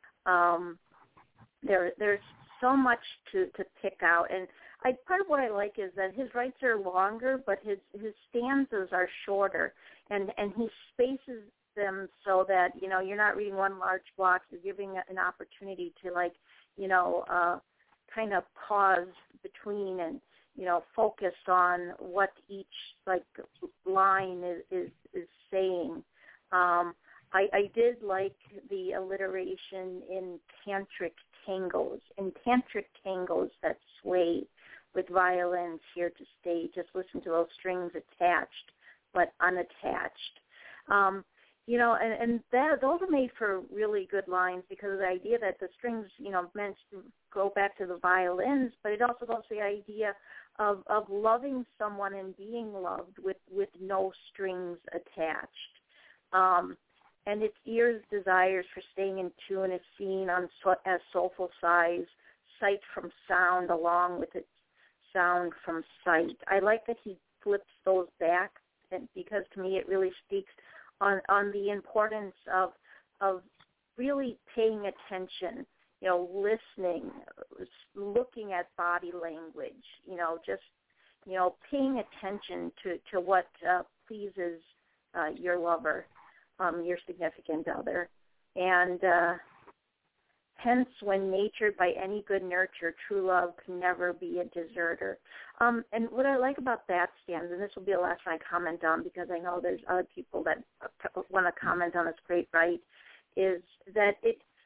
There's so much to pick out, and part of what I like is that his rights are longer, but his stanzas are shorter, and he spaces them so that you're not reading one large block. You're giving an opportunity to kind of pause between and focus on what each line is saying. I did like the alliteration in tantric tangos that sway with violins here to stay. Just listen to those strings attached but unattached. And those are made for really good lines, because of the idea that the strings, meant to go back to the violins, but it also goes to the idea of loving someone and being loved with no strings attached. And its ear's desires for staying in tune is seen as soulful sighs, sight from sound along with its sound from sight. I like that he flips those back, because to me it really speaks on the importance of really paying attention, listening, looking at body language, just paying attention to what pleases your lover, your significant other. And hence, when natured by any good nurture, true love can never be a deserter. And what I like about that stanza, and this will be the last one I comment on, because I know there's other people that want to comment on this great right, is that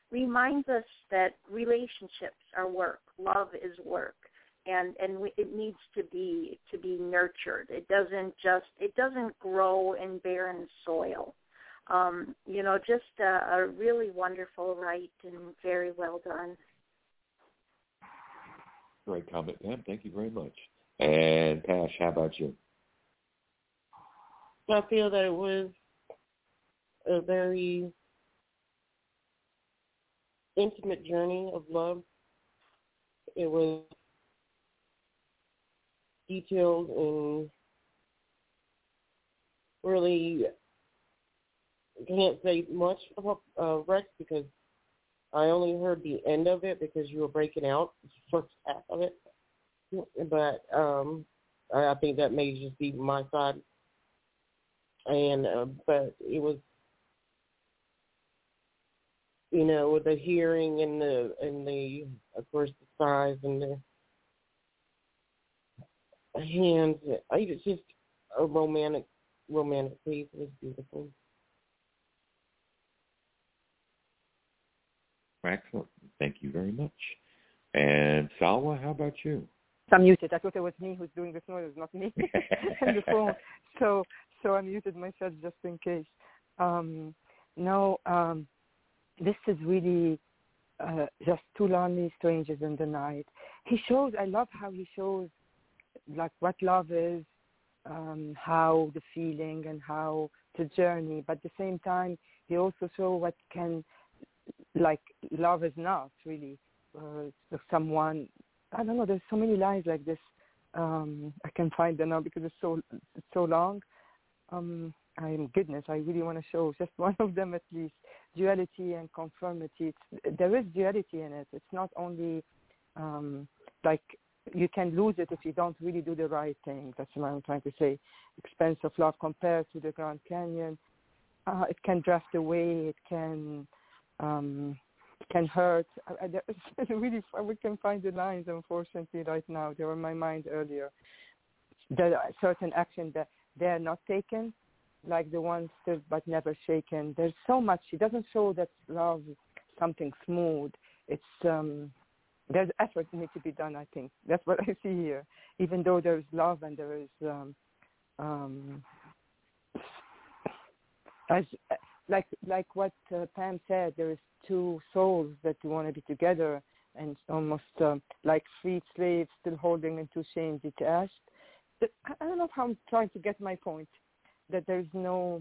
reminds us that relationships are work, love is work, and it needs to be nurtured. It doesn't grow in barren soil. Just a really wonderful write and very well done. Great comment, Pam. Thank you very much. And Pash, how about you? I feel that it was a very intimate journey of love. It was detailed and really can't say much about Rex because I only heard the end of it because you were breaking out the first half of it. But I think that may just be my side. And but it was, with the hearing and the of course the sighs and the hands. It's just a romantic piece. It was beautiful. Excellent. Thank you very much. And Salwa, how about you? I'm muted. I thought it was me who's doing this noise. It's not me on the phone. So I muted myself just in case. This is really just two lonely strangers in the night. I love how he shows like what love is, how the feeling and how the journey, but at the same time he also shows what can, like, love is not really someone. I don't know, there's so many lines like this. I can find them now because it's so long. I really want to show just one of them at least. Duality and conformity. There is duality in it. It's not only like you can lose it if you don't really do the right thing. That's what I'm trying to say. Expense of love compared to the Grand Canyon. It can drift away. It can hurt. Really, we can find the lines, unfortunately, right now. They were in my mind earlier. There are certain actions that they are not taken, like the ones still but never shaken. There's so much. It doesn't show that love is something smooth. It's there's effort that needs to be done, I think. That's what I see here. Even though there is love and there is like what Pam said, there is two souls that want to be together, and almost like freed slaves still holding into chains detached. I don't know how I'm trying to get my point, that there's no,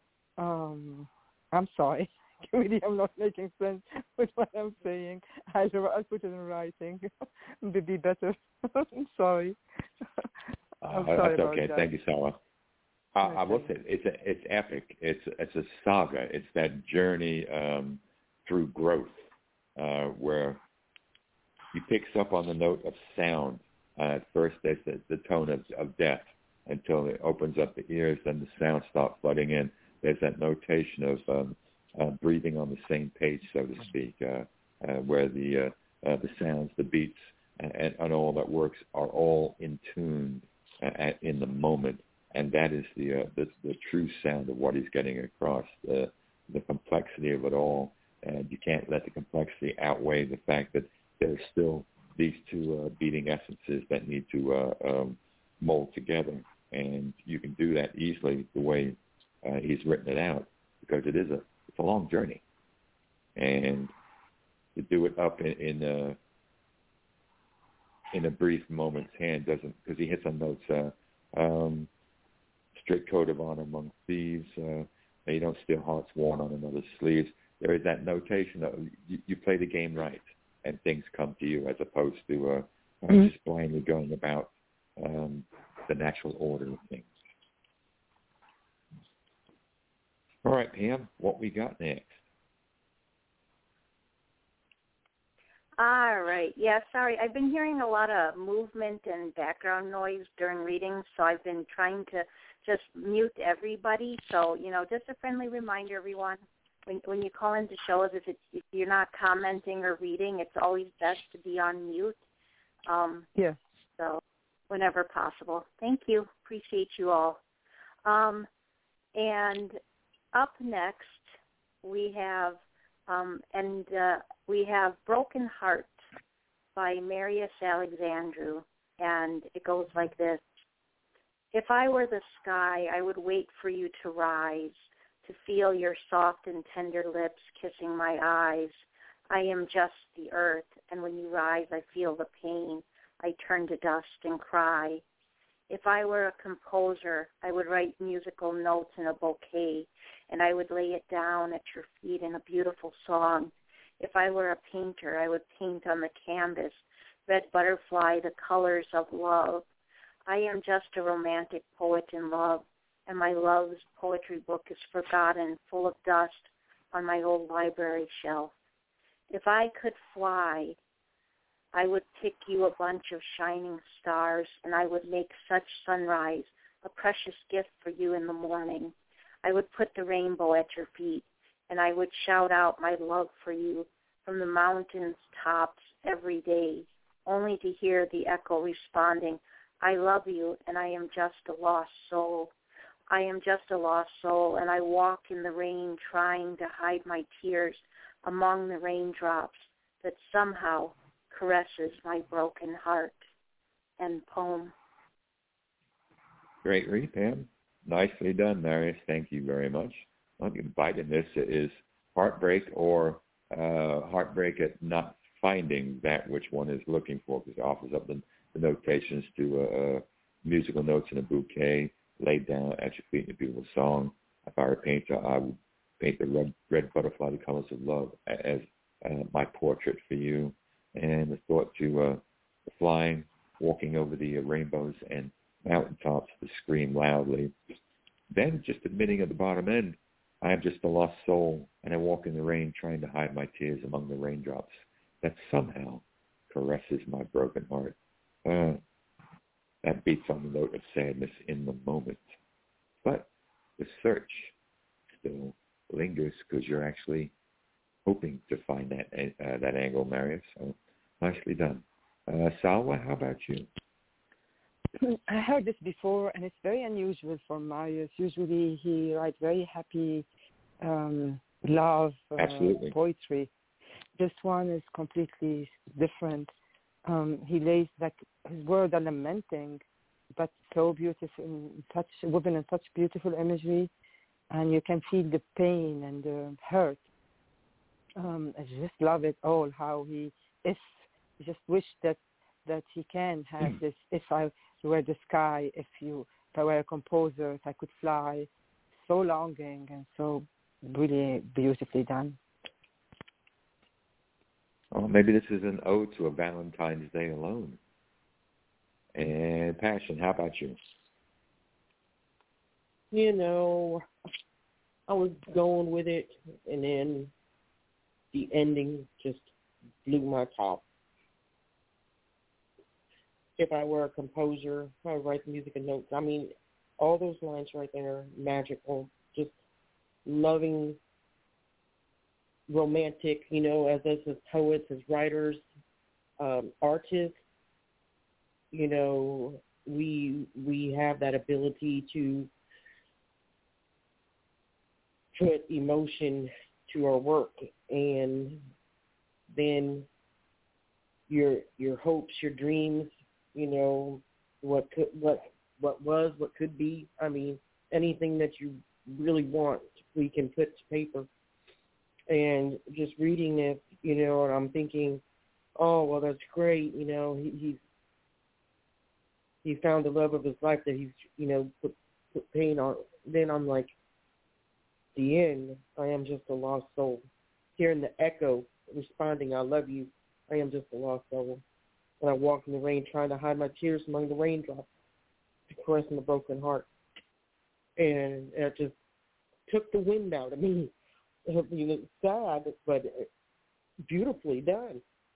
I'm sorry, really I'm not making sense with what I'm saying. I'll put it in writing. It would be better. I'm sorry. I'm sorry that's about okay. that. Thank you, Sarah. I will say it's epic. It's a saga. It's that journey through growth where he picks up on the note of sound. At first, there's the tone of death until it opens up the ears, then the sound starts flooding in. There's that notation of breathing on the same page, so to speak, where the sounds, the beats, and all that works are all in tune in the moment. And that is the true sound of what he's getting across, the complexity of it all. And you can't let the complexity outweigh the fact that there's still these two beating essences that need to mold together. And you can do that easily the way he's written it out, because it's a long journey. And to do it up in a brief moment's hand doesn't, because he hits on notes. Strict code of honor among thieves. You don't steal hearts worn on another's sleeves. There is that notation that you play the game right, and things come to you, as opposed to just blindly going about the natural order of things. All right, Pam, what we got next? All right. Yeah, sorry. I've been hearing a lot of movement and background noise during readings, so I've been trying to just mute everybody. So, just a friendly reminder, everyone, when you call into shows, if you're not commenting or reading, it's always best to be on mute. Yes. So, whenever possible. Thank you. Appreciate you all. And up next, we have And we have Broken Heart by Marius Alexandru, and it goes like this. If I were the sky, I would wait for you to rise, to feel your soft and tender lips kissing my eyes. I am just the earth, and when you rise, I feel the pain. I turn to dust and cry. If I were a composer, I would write musical notes in a bouquet, and I would lay it down at your feet in a beautiful song. If I were a painter, I would paint on the canvas, red butterfly, the colors of love. I am just a romantic poet in love, and my love's poetry book is forgotten, full of dust on my old library shelf. If I could fly, I would pick you a bunch of shining stars, and I would make such sunrise a precious gift for you in the morning. I would put the rainbow at your feet, and I would shout out my love for you from the mountains' tops every day, only to hear the echo responding, I love you, and I am just a lost soul. I am just a lost soul, and I walk in the rain trying to hide my tears among the raindrops that somehow caresses my broken heart. End poem. Great read, Pam. Nicely done, Marius. Thank you very much. Well, you bite in this is heartbreak or heartbreak at not finding that which one is looking for, because it offers up the notations to musical notes in a bouquet laid down at your feet in a beautiful song. If I were a painter, I would paint the red butterfly, the colors of love, as my portrait for you. And the thought to flying, walking over the rainbows and mountaintops to scream loudly. Then just admitting at the bottom end, I am just a lost soul, and I walk in the rain trying to hide my tears among the raindrops that somehow caresses my broken heart. That beats on the note of sadness in the moment. But the search still lingers because you're actually hoping to find that angle, Marius. So nicely done. Salwa, how about you? I heard this before, and it's very unusual for Marius. Usually he writes very happy love poetry. This one is completely different. He lays like his words are lamenting, but so beautiful, woven in such beautiful imagery, and you can feel the pain and the hurt. I just love it all. How he just wish that he can have this. If I were the sky, if I were a composer, if I could fly, so longing and so really beautifully done. Oh, maybe this is an ode to a Valentine's Day alone. And Passion, how about you? You know, I was going with it, and then the ending just blew my top. If I were a composer, I would write the music and notes. I mean, all those lines right there are magical. Just loving, romantic, you know, as us as poets, as writers, artists, you know, we have that ability to put emotion to our work, and then your hopes, your dreams, you know, what was, what could be. I mean, anything that you really want, we can put to paper. And just reading it, you know, and I'm thinking, oh, well, that's great. You know, he found the love of his life that he's, you know, put pain on. Then I'm like, the end, I am just a lost soul. Hearing the echo responding, I love you, I am just a lost soul. And I walk in the rain trying to hide my tears among the raindrops to caress my broken heart. And it just took the wind out of me. You know, sad, but beautifully done.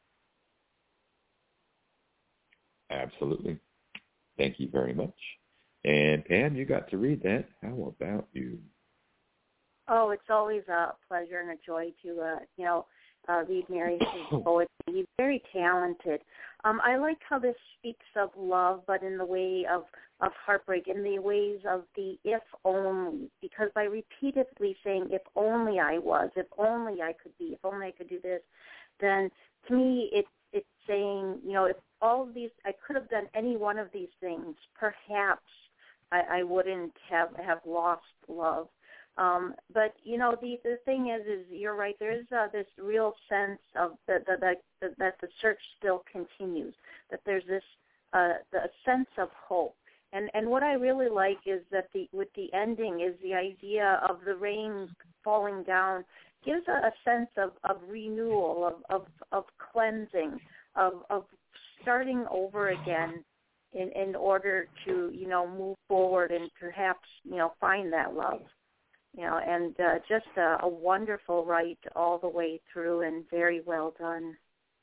Absolutely. Thank you very much. And Pam, you got to read that. How about you? Oh, it's always a pleasure and a joy to, read Mary's poetry. He's very talented. I like how this speaks of love, but in the way of heartbreak, in the ways of the if only, because by repeatedly saying if only I was, if only I could be, if only I could do this, then to me it's saying, if all of these, I could have done any one of these things, perhaps I wouldn't have lost love. But the thing is you're right. There is this real sense of that the search still continues. That there's this the sense of hope. And what I really like is that with the ending is the idea of the rain falling down gives a sense of renewal, of cleansing, of starting over again in order to move forward and perhaps find that love. And just a wonderful write all the way through and very well done.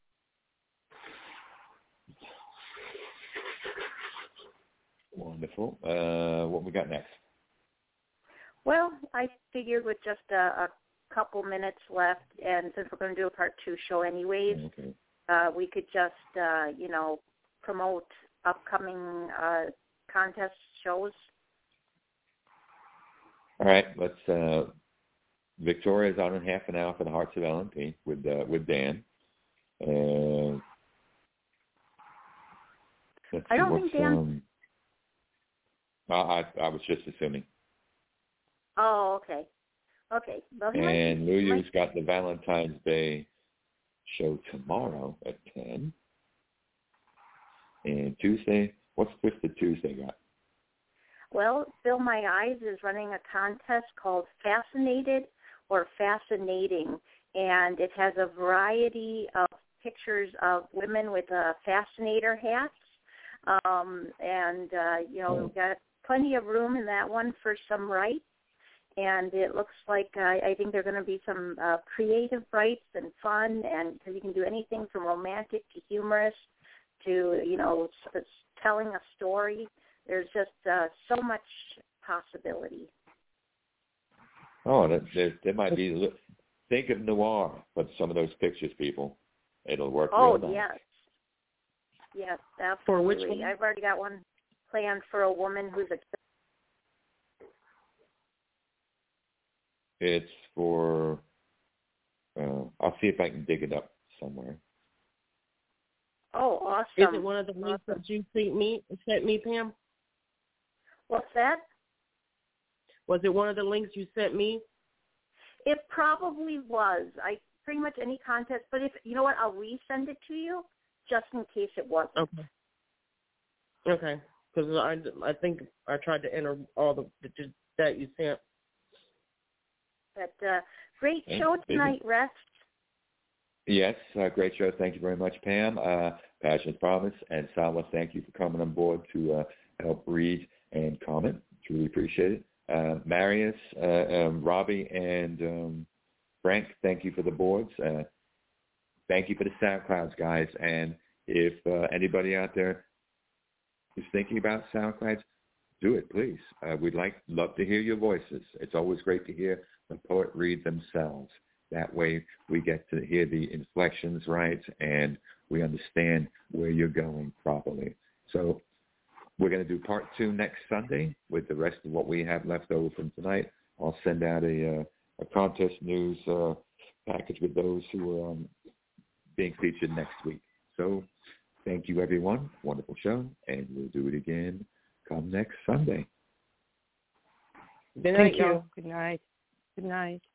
Wonderful. What we got next? Well, I figured with just a couple minutes left, and since we're going to do a part 2 show anyways, we could just, promote upcoming contest shows. All right, let's. Victoria's on in half an hour for the Hearts of LNP with Dan. I don't think Dan. I was just assuming. Oh, okay. Okay. Well, and Lulu's got the Valentine's Day show tomorrow at 10. And Tuesday, what's Twisted Tuesday got? Well, Fill My Eyes is running a contest called Fascinated or Fascinating, and it has a variety of pictures of women with fascinator hats. We've got plenty of room in that one for some rights. And it looks like I think there are going to be some creative rights and fun, and because you can do anything from romantic to humorous to, telling a story. There's just so much possibility. Oh, there might be. Think of noir, but some of those pictures, people. It'll work real nice. Yes. Yes, absolutely. For which one? I've already got one planned for a woman who's It's for, I'll see if I can dig it up somewhere. Oh, awesome. Is it one of the links that you sent me, Pam? What's that? Was it one of the links you sent me? It probably was. Pretty much any contest, but if you know what, I'll resend it to you just in case it wasn't. Okay. Because I think I tried to enter all the that you sent. But great show tonight, Rex. Yes, great show. Thank you very much, Pam. Passionate Promise and Salwa, thank you for coming on board to help read and comment. Truly appreciate it. Marius, Robbie, and Frank, thank you for the boards. Thank you for the SoundClouds, guys. And if anybody out there is thinking about SoundClouds, do it, please. We'd love to hear your voices. It's always great to hear the poet read themselves. That way we get to hear the inflections right and we understand where you're going properly. So we're going to do part 2 next Sunday with the rest of what we have left over from tonight. I'll send out a contest news package with those who are being featured next week. So thank you, everyone. Wonderful show, and we'll do it again come next Sunday. Good night, y'all. Good night. Good night.